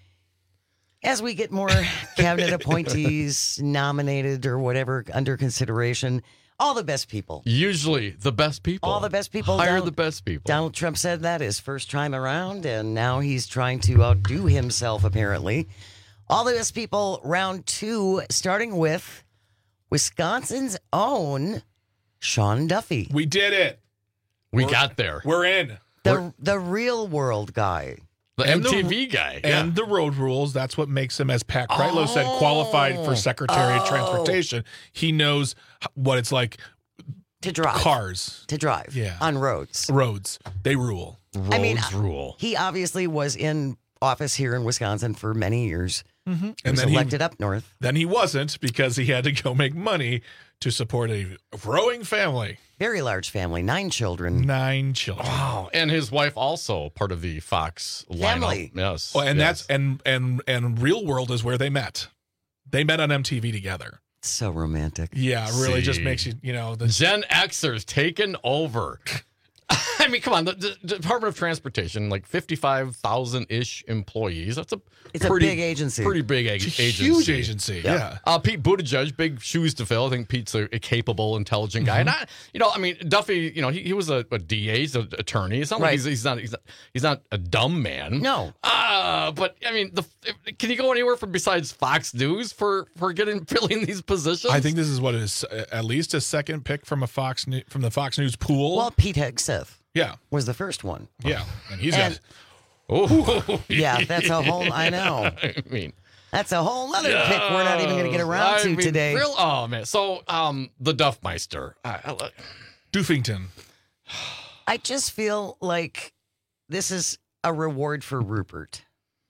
as we get more cabinet appointees nominated or whatever under consideration. All the best people. Usually the best people. All the best people. Hire Donald, the best people. Donald Trump said that his first time around, and now he's trying to outdo himself, apparently. All the best people, round two, starting with Wisconsin's own Sean Duffy. We did it. We We're, got there. We're in. The, We're, the real world guy. The and M T V the, guy. And yeah. the road rules. That's what makes him, as Pat Kreitlow oh. said, qualified for Secretary oh. of Transportation. He knows what it's like to drive. Cars. To drive. Yeah. On roads. Roads. They rule. Roads I mean, rule. He obviously was in office here in Wisconsin for many years. Mm-hmm. He and was then elected he, up north. Then he wasn't because he had to go make money to support a growing family. Very large family, nine children. Nine children. Wow. And his wife also part of the Fox family. lineup. Yes. Oh, and yes. that's and and and Real World is where they met. They met on M T V together. So romantic. Yeah, it really See. just makes you, you know, the Gen Xers taken over. I mean, come on, the, the Department of Transportation, like fifty-five thousand ish employees. That's a it's pretty, a big agency. Pretty big ag- it's a agency. huge agency. Yeah. yeah. Uh, Pete Buttigieg, big shoes to fill. I think Pete's a, a capable, intelligent guy. Mm-hmm. And I, you know, I mean, Duffy, you know, he, he was a, a D A, he's an attorney. It's not Right. like he's, he's not he's not he's not a dumb man. No. Uh, but I mean, the can he go anywhere from besides Fox News for for getting filling these positions? I think this is what is uh, at least a second pick from a Fox New- from the Fox News pool. Well, Pete Hegseth. Yeah. Was the first one. Yeah. And he's and, got. Oh, yeah, that's a whole, I know. I mean, that's a whole other pick we're not even going to get around I to mean, today. Real, oh, man. So, um, the Duffmeister. I, I, Doofington. I just feel like this is a reward for Rupert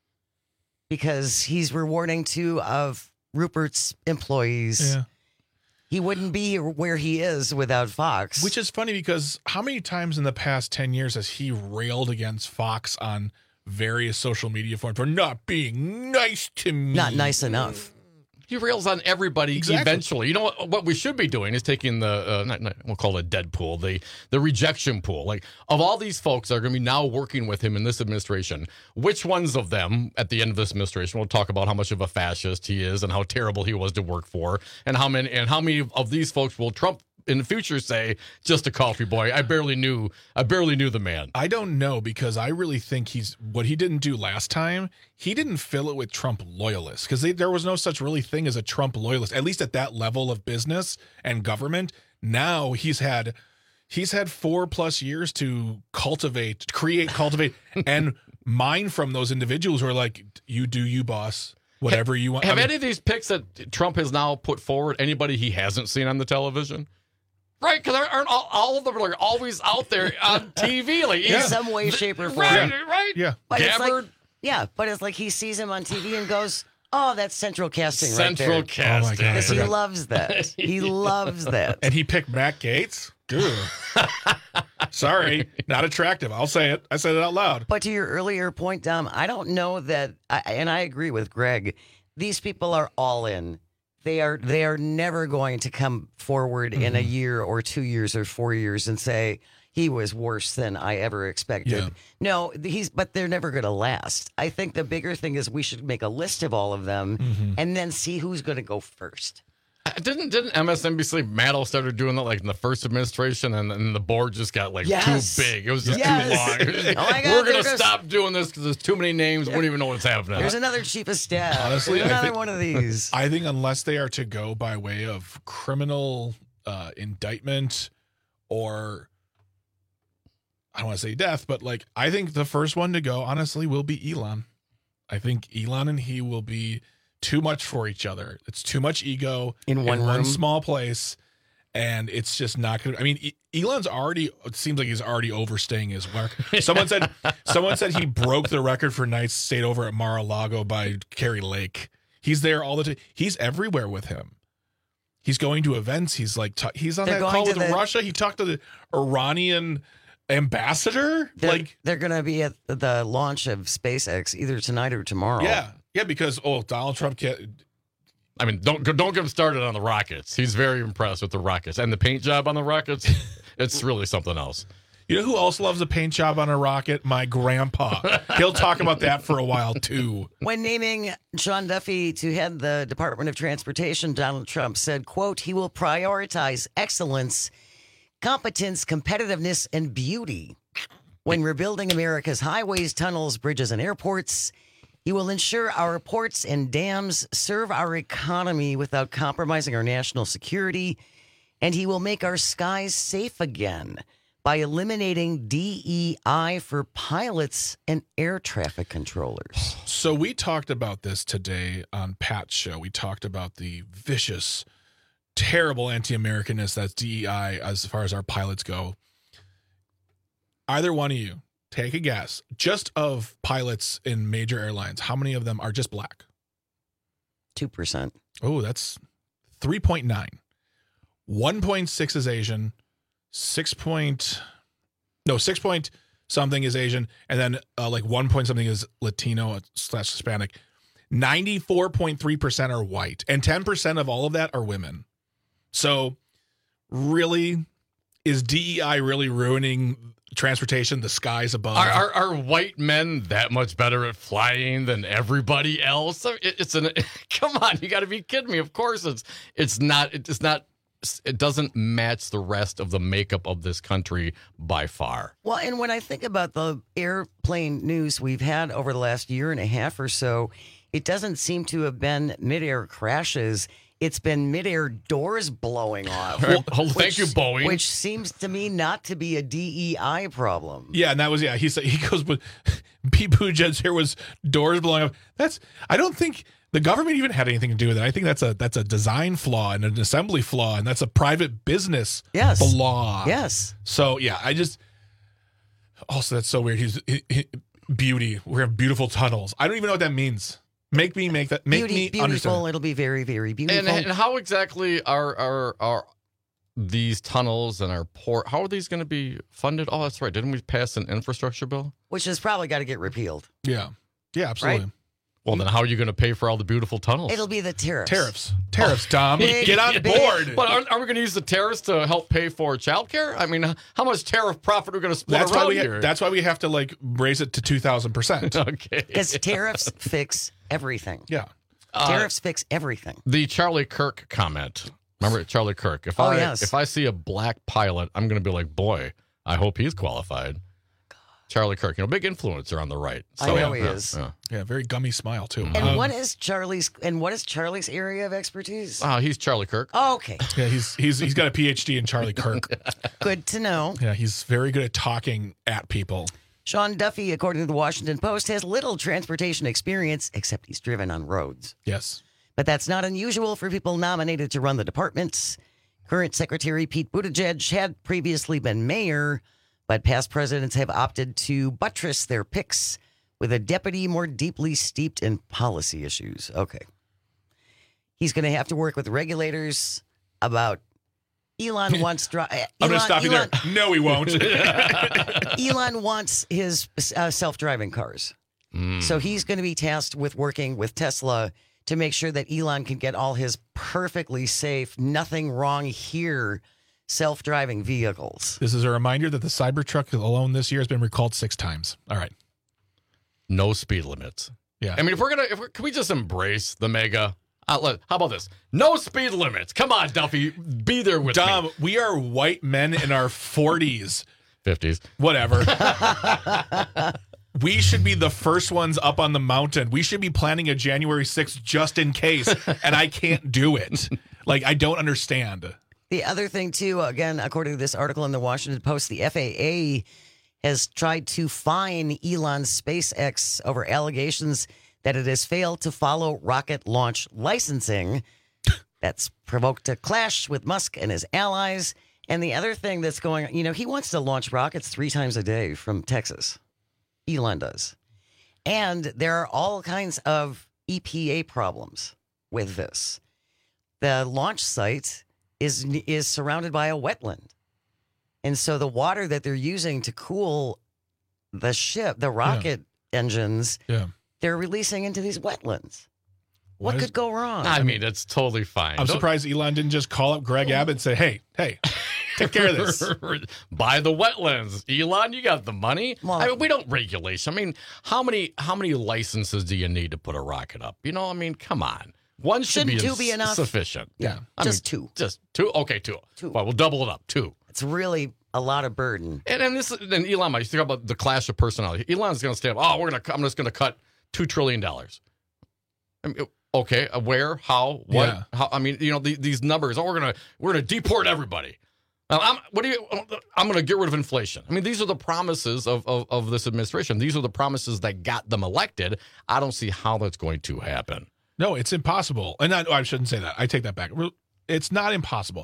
because he's rewarding two of Rupert's employees. Yeah. He wouldn't be where he is without Fox. Which is funny because how many times in the past ten years has he railed against Fox on various social media forums for not being nice to me? Not nice enough. He rails on everybody Exactly. eventually. You know what, what we should be doing is taking the, uh, not, not, we'll call it dead pool, the, the rejection pool. Like, of all these folks that are going to be now working with him in this administration, which ones of them at the end of this administration will talk about how much of a fascist he is and how terrible he was to work for, and how many and how many of these folks will Trump in the future say, just a coffee boy. I barely knew, I barely knew the man. I don't know because I really think he's what he didn't do last time. He didn't fill it with Trump loyalists because there was no such really thing as a Trump loyalist, at least at that level of business and government. Now he's had he's had four plus years to cultivate, create, cultivate, and mine from those individuals who are like, you do you, boss. Whatever you want. Have I mean, any of these picks that Trump has now put forward anybody he hasn't seen on the television? Right, because aren't all, all of them are always out there on T V, like in some way, shape, or form. Right, right. Yeah, but it's Gabbard. like, yeah, but it's like he sees him on T V and goes, "Oh, that's Central Casting, Central right there." Casting. Oh my God, I Because he forgot. loves that. He loves that. And he picked Matt Gaetz. Good. Sorry, not attractive. I'll say it. I said it out loud. But to your earlier point, Dom, I don't know that, I, and I agree with Greg. These people are all in. They are they are never going to come forward mm-hmm. in a year or two years or four years and say, He was worse than I ever expected. Yeah. No, he's but they're never going to last. I think the bigger thing is we should make a list of all of them Mhm. and then see who's going to go first. Uh, Didn't didn't M S N B C Maddle started doing that like in the first administration, and then the board just got like Yes. too big. It was just Yes. too long. It was just, Oh my God, We're they're gonna just- stop doing this because there's too many names. We don't even know what's happening. There's another chief of staff. Honestly, There's I another think- one of these. I think unless they are to go by way of criminal uh, indictment or I don't want to say death, but like I think the first one to go, honestly, will be Elon. I think Elon and he will be too much for each other. It's too much ego In one one room. small place, and it's just not going to. I mean, E- Elon's already. It seems like he's already overstaying his work. Someone said. Someone said he broke the record for nights stayed over at Mar-a-Lago by Kerry Lake. He's there all the time. He's everywhere with him. He's going to events. He's like ta- he's on They're that going call to with the- Russia. He talked to the Iranian ambassador. They're, like they're going to be at the launch of SpaceX either tonight or tomorrow. yeah, yeah. Because oh, Donald Trump can't. I mean, don't don't get him started on the rockets. He's very impressed with the rockets and the paint job on the rockets. It's really something else. You know who else loves a paint job on a rocket? My grandpa. He'll talk about that for a while too. When naming Sean Duffy to head the Department of Transportation, Donald Trump said, quote, he will prioritize excellence, competence, competitiveness, and beauty. When rebuilding America's highways, tunnels, bridges, and airports, he will ensure our ports and dams serve our economy without compromising our national security, and he will make our skies safe again by eliminating D E I for pilots and air traffic controllers. So we talked about this today on Pat's show. We talked about the vicious, terrible anti-Americanness that's D E I as far as our pilots go. Either one of you, take a guess. Just of pilots in major airlines, how many of them are just black? two percent. Oh, that's three point nine. one point six is Asian. Six point, no, six point something is Asian, and then uh, like one point something is Latino slash Hispanic. ninety-four point three percent are white, and ten percent of all of that are women. So, really, is D E I really ruining transportation? The skies above. Are, are are white men that much better at flying than everybody else? I mean, it- It's an come on, you got to be kidding me. Of course, it's it's not. It's not. It doesn't match the rest of the makeup of this country by far. Well, and when I think about the airplane news we've had over the last year and a half or so, it doesn't seem to have been midair crashes. It's been midair doors blowing off. Well, thank you, Boeing. Which seems to me not to be a D E I problem. Yeah, and that was yeah. He said he goes, but Pete Buttigieg here was doors blowing up. That's I don't think the government even had anything to do with it. I think that's a that's a design flaw and an assembly flaw, and that's a private business Yes. flaw. Yes. So yeah, I just also that's so weird. He's he, he, beauty. We have beautiful tunnels. I don't even know what that means. Make me make that. Make Beauty, me beautiful. understand. It'll be very, very beautiful. And, and how exactly are are are these tunnels and our port? How are these going to be funded? Oh, that's right. Didn't we pass an infrastructure bill? Which has probably got to get repealed. Yeah. Yeah. Absolutely. Right? Well, then how are you going to pay for all the beautiful tunnels? It'll be the tariffs. Tariffs. Tariffs. Tom, Big, get on big. board. But are, are we going to use the tariffs to help pay for childcare? I mean, how much tariff profit are we going to split That's around why we. Ha- here? that's why we have to like raise it to two thousand percent. Okay. Because tariffs fix everything. Yeah. Uh, Tariffs fix everything. The Charlie Kirk comment. Remember Charlie Kirk? If Oh, I yes. if I see a black pilot, I'm going to be like, boy, I hope he's qualified. Charlie Kirk, you know, big influencer on the right. I know he is. Yeah. Yeah, very gummy smile too. And Um, what is Charlie's and what is Charlie's area of expertise? Oh, he's Charlie Kirk. Oh, okay. Yeah, he's he's he's got a P H D in Charlie Kirk. Good to know. Yeah, he's very good at talking at people. Sean Duffy, according to the Washington Post, has little transportation experience, except he's driven on roads. Yes. But that's not unusual for people nominated to run the departments. Current Secretary Pete Buttigieg had previously been mayor, but past presidents have opted to buttress their picks with a deputy more deeply steeped in policy issues. Okay. He's going to have to work with regulators about Elon wants... Dri- Elon, I'm going to stop you Elon, there. No, he won't. Elon wants his uh, self-driving cars. Mm. So he's going to be tasked with working with Tesla to make sure that Elon can get all his perfectly safe, nothing wrong here self-driving vehicles. This is a reminder that the Cybertruck alone this year has been recalled six times. All right. No speed limits. Yeah. I mean, if we're going to, if we're, can we just embrace the mega? Outlet. How about this? No speed limits. Come on, Duffy. Be there with Dom, me. we are white men in our forties. fifties. Whatever. We should be the first ones up on the mountain. We should be planning a January sixth just in case, and I can't do it. Like, I don't understand. The other thing, too, again, according to this article in the Washington Post, the F A A has tried to fine Elon SpaceX over allegations that it has failed to follow rocket launch licensing. That's provoked a clash with Musk and his allies. And the other thing that's going on, you know, he wants to launch rockets three times a day from Texas. Elon does. And there are all kinds of E P A problems with this. The launch site is is surrounded by a wetland. And so the water that they're using to cool the ship, the rocket yeah. engines, yeah. they're releasing into these wetlands. What, What could is- go wrong? I mean, it's totally fine. I'm Don't- surprised Elon didn't just call up Greg Abbott and say, hey, hey, take care of this. Buy the wetlands, Elon. You got the money. I mean, we don't regulation. I mean, how many how many licenses do you need to put a rocket up? You know, I mean, come on. One should Shouldn't be, two be enough? sufficient. Yeah, I just mean, two. Just two. Okay, two. Two. Well, we'll double it up. Two. It's really a lot of burden. And and this and Elon, I think about the clash of personality. Elon's going to stand up. Oh, we're going to. I'm just going to cut two trillion dollars. I mean, okay, uh, where, how, what? Yeah. How? I mean, you know, the, these numbers. Oh, we're gonna we're gonna deport everybody. Now, I'm, what do you? I'm going to get rid of inflation. I mean, these are the promises of, of of this administration. These are the promises that got them elected. I don't see how that's going to happen. No, it's impossible. And I, I shouldn't say that. I take that back. It's not impossible.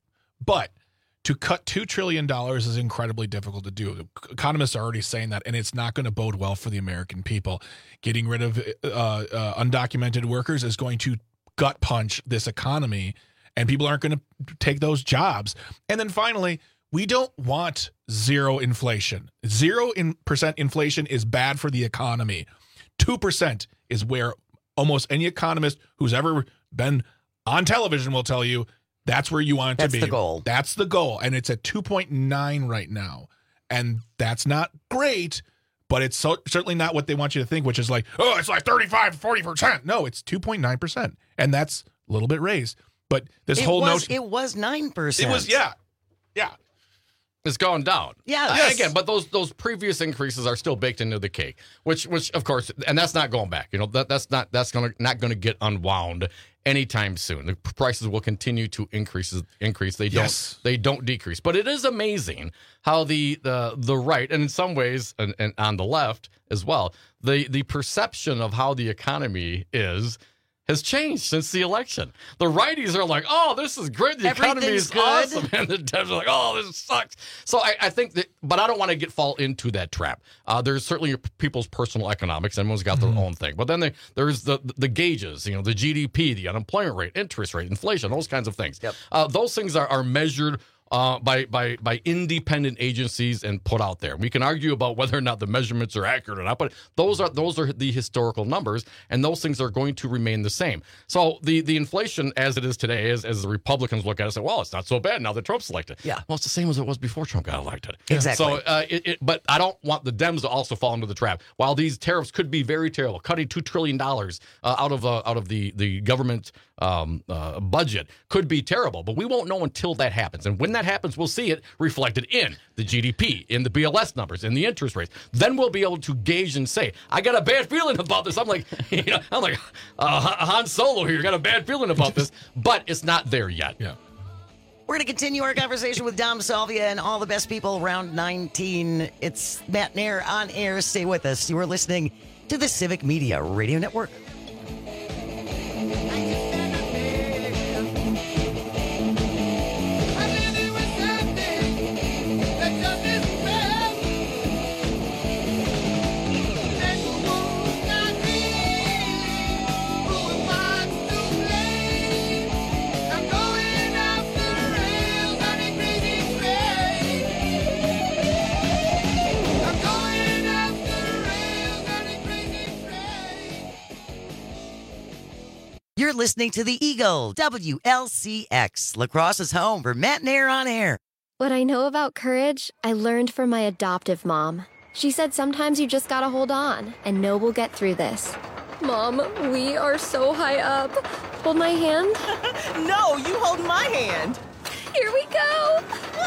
But to cut two trillion dollars is incredibly difficult to do. Economists are already saying that, and it's not going to bode well for the American people. Getting rid of uh, uh, undocumented workers is going to gut punch this economy, and people aren't going to take those jobs. And then finally, we don't want zero inflation. Zero in percent inflation is bad for the economy. two percent is where almost any economist who's ever been on television will tell you that's where you want it That's to be. the goal. That's the goal. And it's at two point nine right now. And that's not great, but it's so, certainly not what they want you to think, which is like, oh, it's like thirty-five, forty percent. No, it's two point nine percent. And that's a little bit raised. But this it whole was, notion. It was nine percent. It was, yeah. Yeah. It's going down. Yeah, Uh, yes. Again, but those those previous increases are still baked into the cake, which which of course, and that's not going back. You know, that that's not that's gonna not going to get unwound anytime soon. The prices will continue to increase. Increase. They don't. Yes. They don't decrease. But it is amazing how the the the right, and in some ways, and, and on the left as well, the the perception of how the economy is has changed since the election. The righties are like, oh, this is great. The economy Everything's is good. awesome. And the Dems are like, oh, this sucks. So I, I think that, but I don't want to get fall into that trap. Uh, there's certainly people's personal economics. Everyone's got their Mm-hmm. own thing. But then they, there's the the gauges, you know, the G D P, the unemployment rate, interest rate, inflation, those kinds of things. Yep. Uh, those things are, are measured Uh, by by by independent agencies and put out there. We can argue about whether or not the measurements are accurate or not, but those are those are the historical numbers, and those things are going to remain the same. So the the inflation as it is today, as as the Republicans look at it, and say, well, it's not so bad now that Trump's elected. Yeah. Well, it's the same as it was before Trump got elected. Exactly. So, uh, it, it, but I don't want the Dems to also fall into the trap. While these tariffs could be very terrible, cutting two trillion dollars uh, out of uh, out of the the government um, uh, budget could be terrible, but we won't know until that happens. And when that happens, we'll see it reflected in the G D P, in the B L S numbers, in the interest rates. Then we'll be able to gauge and say, I got a bad feeling about this. I'm like, you know, I'm like uh, Han Solo here. Got a bad feeling about this, but it's not there yet. Yeah. We're going to continue our conversation with Dom Salvia and all the best people around nineteen. It's Matt Nair on air. Stay with us. You are listening to the Civic Media Radio Network. You're listening to the Eagle, W L C X, La Crosse's home for Matt Nair on air. What I know about courage, I learned from my adoptive mom. She said sometimes you just gotta hold on and know we'll get through this. Mom, we are so high up. Hold my hand. No, you hold my hand. Here we go.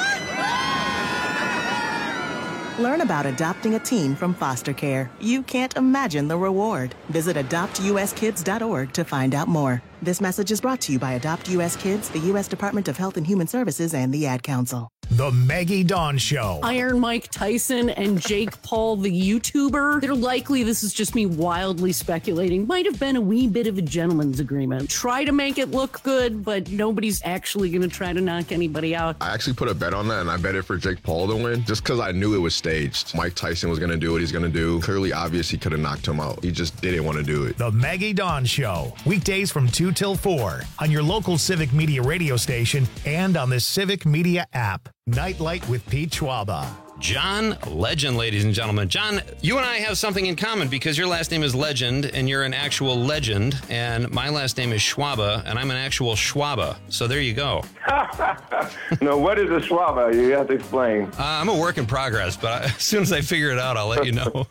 Learn about adopting a teen from foster care. You can't imagine the reward. Visit adopt u s kids dot org to find out more. This message is brought to you by Adopt U S Kids, the U S Department of Health and Human Services, and the Ad Council. The Maggie Dawn Show. Iron Mike Tyson and Jake Paul, the YouTuber. They're likely, this is just me wildly speculating, might have been a wee bit of a gentleman's agreement. Try to make it look good, but nobody's actually going to try to knock anybody out. I actually put a bet on that, and I bet it for Jake Paul to win, just because I knew it was staged. Mike Tyson was going to do what he's going to do. Clearly, obvious, he could have knocked him out. He just didn't want to do it. The Maggie Dawn Show. Weekdays from two till four on your local Civic Media radio station and on the Civic Media app. Nightlight with Pete Schwaba. John Legend, ladies and gentlemen. John, you and I have something in common because your last name is Legend and you're an actual legend, and my last name is Schwaba and I'm an actual Schwaba. So there you go. No, what is a Schwaba? You have to explain. Uh, I'm a work in progress, but I, as soon as I figure it out, I'll let you know.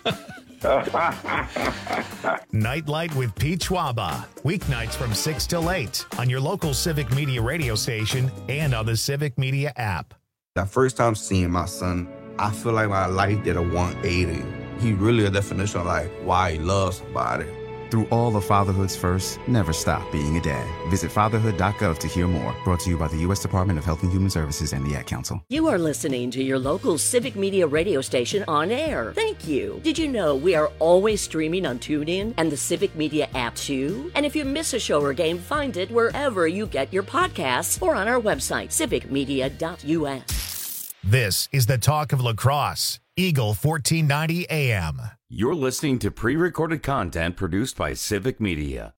Nightlight with Pete Schwaba. Weeknights from six till eight on your local Civic Media radio station and on the Civic Media app. The first time seeing my son, I feel like my life did a one eighty. He really a definition of like why he loves somebody. Through all of fatherhood's first, never stop being a dad. Visit fatherhood dot gov to hear more. Brought to you by the U S Department of Health and Human Services and the Ad Council. You are listening to your local Civic Media radio station on air. Thank you. Did you know we are always streaming on TuneIn and the Civic Media app too? And if you miss a show or game, find it wherever you get your podcasts or on our website, civic media dot u s. This is the talk of La Crosse. Eagle fourteen ninety A M. You're listening to pre-recorded content produced by Civic Media.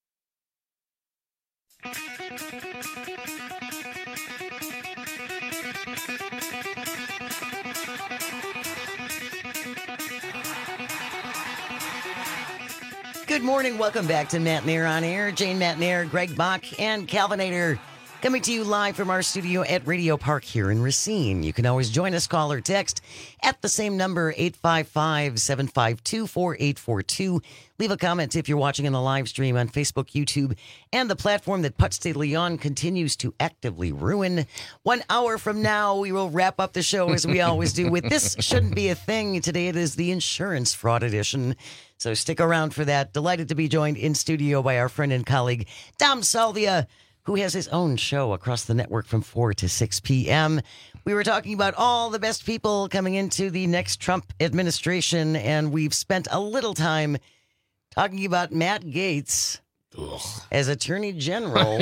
Good morning. Welcome back to Matt Nair on Air. Jane Matt Nair, Greg Bach, and Calvinator. Coming to you live from our studio at Radio Park here in Racine. You can always join us, call or text at the same number, eight five five, seven five two, four eight four two. Leave a comment if you're watching in the live stream on Facebook, YouTube, and the platform that Putz de Leon continues to actively ruin. One hour from now, we will wrap up the show as we always do with This Shouldn't Be a Thing. Today it is the Insurance Fraud Edition. So stick around for that. Delighted to be joined in studio by our friend and colleague, Dom Salvia, who has his own show across the network from four to six p.m. We were talking about all the best people coming into the next Trump administration, and we've spent a little time talking about Matt Gaetz Ugh. as Attorney General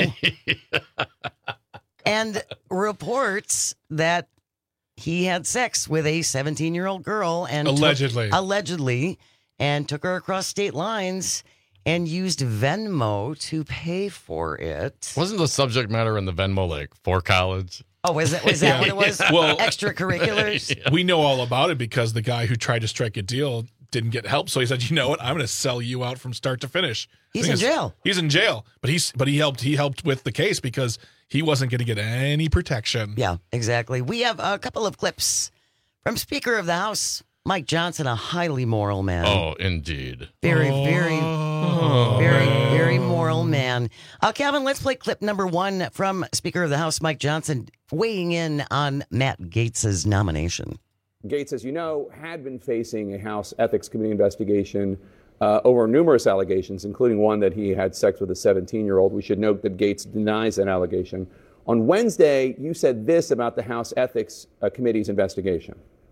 and reports that he had sex with a seventeen-year-old girl and allegedly, took, allegedly, and took her across state lines and used Venmo to pay for it. Wasn't the subject matter in the Venmo like for college? Oh, was that, was that Yeah. what it was? Well, extracurriculars? We know all about it because the guy who tried to strike a deal didn't get help. So he said, you know what? I'm going to sell you out from start to finish. He's Thing in is, jail. He's in jail. But he's but he helped he helped with the case because he wasn't going to get any protection. Yeah, exactly. We have a couple of clips from Speaker of the House, Mike Johnson, a highly moral man. Oh, indeed. Very, very, Oh, very, man. very moral man. Uh, Calvin, let's play clip number one from Speaker of the House, Mike Johnson, weighing in on Matt Gaetz's nomination. Gaetz, as you know, had been facing a House Ethics Committee investigation uh, over numerous allegations, including one that he had sex with a seventeen-year-old. We should note that Gaetz denies that allegation. On Wednesday, you said this about the House Ethics uh, Committee's investigation.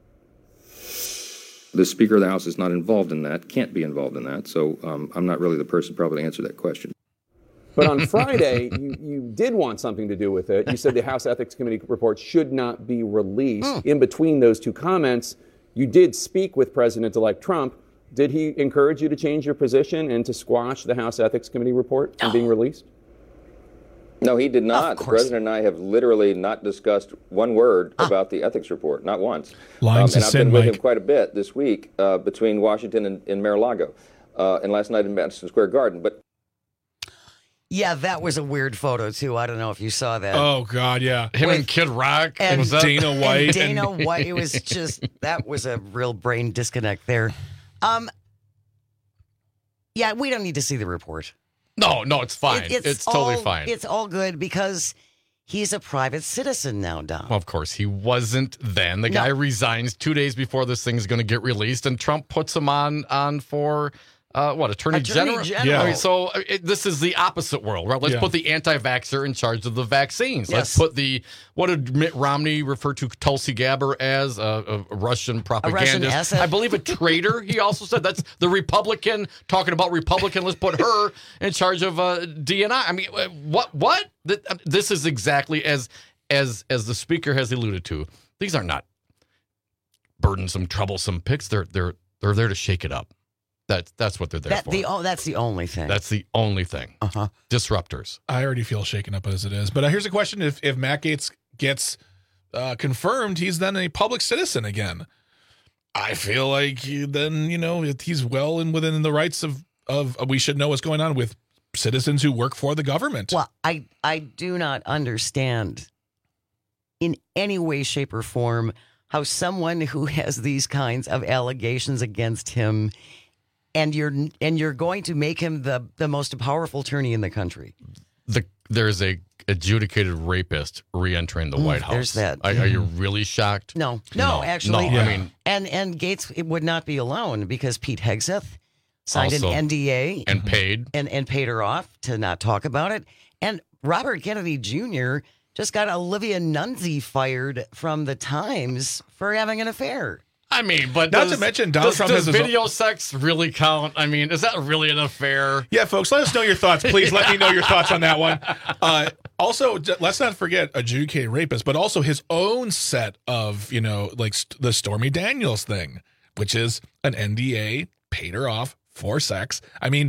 The Speaker of the House is not involved in that, can't be involved in that, so um, I'm not really the person probably to answer that question. But on Friday, you, you did want something to do with it. You said the House Ethics Committee report should not be released. Mm. In between those two comments, you did speak with President-elect Trump. Did he encourage you to change your position and to squash the House Ethics Committee report from being released? No, he did not. The President and I have literally not discussed one word about the ethics report, not once. Lines um, and of I've sin, been with Mike. him quite a bit this week uh, between Washington and, and Mar-a-Lago, uh, and last night in Madison Square Garden. But Yeah, that was a weird photo, too. I don't know if you saw that. Oh, God, yeah. Him With- and Kid Rock. and was that? Dana White. And Dana White. It was just, that was a real brain disconnect there. Um, Yeah, we don't need to see the report. No, no, it's fine. It- it's all- totally fine. It's all good because he's a private citizen now, Dom. Well, of course, he wasn't then. The No. guy resigns two days before this thing's going to get released, and Trump puts him on on for uh, what Attorney, Attorney General. General. Yeah. I mean, so uh, it, this is the opposite world, right? Let's Yeah. put the anti-vaxxer in charge of the vaccines. Let's Yes. put the what did Mitt Romney refer to Tulsi Gabbard as a, a Russian propagandist? asset. I believe a traitor. He also said that's the Republican talking about Republican. Let's put her in charge of uh, D N I. I mean, uh, what? What? Th- This is exactly as as as the speaker has alluded to. These are not burdensome, troublesome picks. They're they're they're there to shake it up. That's that's what they're there That, for. the, oh, that's the only thing. That's the only thing. Uh-huh. Disruptors. I already feel shaken up as it is. But uh, here's a question. If, if Matt Gaetz gets uh, confirmed, he's then a public citizen again. I feel like he, then, you know, he's well and within the rights of, of, we should know what's going on with citizens who work for the government. Well, I, I do not understand in any way, shape, or form how someone who has these kinds of allegations against him and you're and you're going to make him the, the most powerful attorney in the country. The there's a adjudicated rapist re-entering the Mm, White House. there's that. Are, are you really shocked? No, no, actually. No, I mean, and and Gates it would not be alone because Pete Hegseth signed Also- an N D A and paid. and, and paid her off to not talk about it. And Robert Kennedy Junior just got Olivia Nunzi fired from the Times for having an affair. I mean, but Not does, to mention Donald does, Trump does has his own- video sex really count? I mean, is that really an affair? Yeah, folks, let us know your thoughts. Please let me know your thoughts on that one. Uh, also, j- let's not forget adjudicated rapist, but also his own set of, you know, like st- the Stormy Daniels thing, which is an N D A, paid her off for sex. I mean,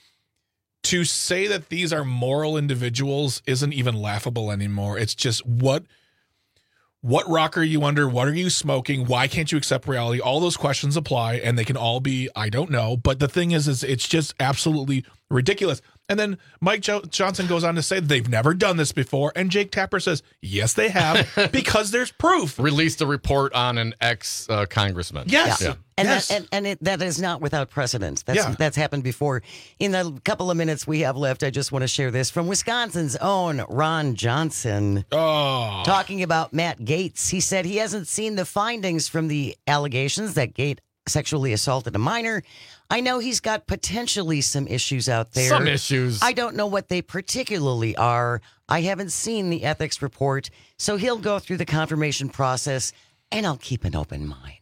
to say that these are moral individuals isn't even laughable anymore. It's just what what rock are you under? What are you smoking? Why can't you accept reality? All those questions apply, and they can all be, I don't know. But the thing is, is it's just absolutely ridiculous. And then Mike jo- Johnson goes on to say they've never done this before. And Jake Tapper says, yes, they have, because there's proof. Released a report on an ex-congressman. Yes. Yeah. And Yes. that, and, and it, that is not without precedent. That's Yeah. that's happened before. In the couple of minutes we have left, I just want to share this from Wisconsin's own Ron Johnson. Oh. Talking about Matt Gaetz. He said he hasn't seen the findings from the allegations that Gaetz sexually assaulted a minor. I know he's got potentially some issues out there. Some issues. I don't know what they particularly are. I haven't seen the ethics report, so he'll go through the confirmation process, and I'll keep an open mind.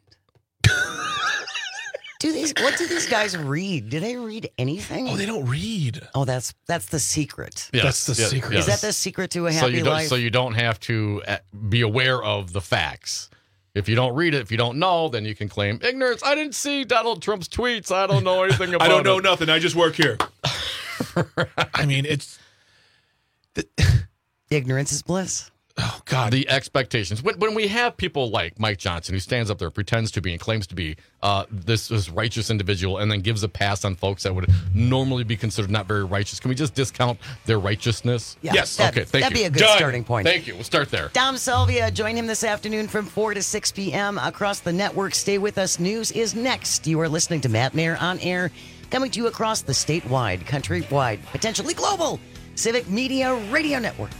do these? What do these guys read? Do they read anything? Oh, they don't read. Oh, that's that's the secret. Yes, That's the yes, secret. yes. Is that the secret to a so happy you don't, life? So you don't have to uh, be aware of the facts. If you don't read it, if you don't know, then you can claim ignorance. I didn't see Donald Trump's tweets. I don't know anything about it. I don't know nothing. I just work here. I mean, it's Ignorance is bliss. oh God. The expectations. When, when we have people like Mike Johnson, who stands up there, pretends to be, and claims to be uh, this, this righteous individual, and then gives a pass on folks that would normally be considered not very righteous, can we just discount their righteousness? Yeah, Yes. that- Okay, thank that'd you. be a good Done. starting point. Thank you. We'll start there. Dom Salvia, join him this afternoon from four to six p.m. across the network. Stay with us. News is next. You are listening to Matt Nair on air, coming to you across the statewide, countrywide, potentially global Civic Media Radio Network.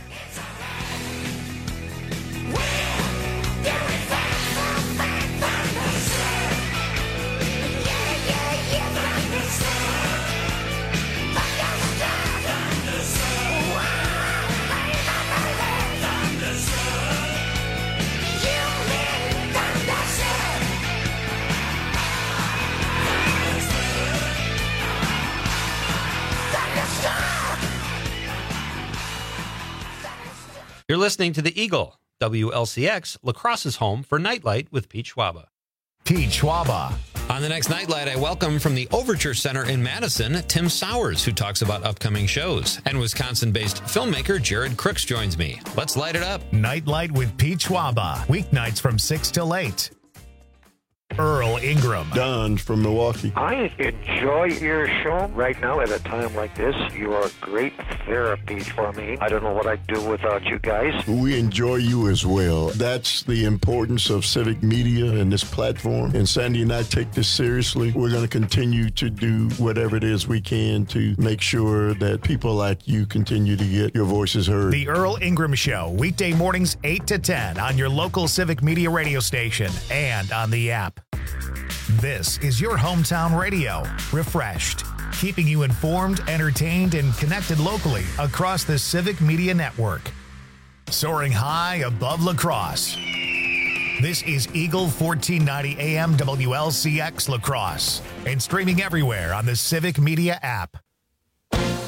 You're listening to The Eagle, W L C X, La Crosse's home for Nightlight with Pete Schwaba. Pete Schwaba. On the next Nightlight, I welcome from the Overture Center in Madison, Tim Sowers, who talks about upcoming shows. And Wisconsin-based filmmaker Jared Crooks joins me. Let's light it up. Nightlight with Pete Schwaba. Weeknights from six till eight. Earl Ingram. Don from Milwaukee. I enjoy your show. Right now, at a time like this, you are great therapy for me. I don't know what I'd do without you guys. We enjoy you as well. That's the importance of civic media and this platform. And Sandy and I take this seriously. We're going to continue to do whatever it is we can to make sure that people like you continue to get your voices heard. The Earl Ingram Show, weekday mornings eight to ten on your local civic media radio station and on the app. This is your hometown radio, refreshed, keeping you informed, entertained, and connected locally across the Civic Media Network. Soaring high above La Crosse. This is Eagle fourteen ninety A M W L C X La Crosse and streaming everywhere on the Civic Media app.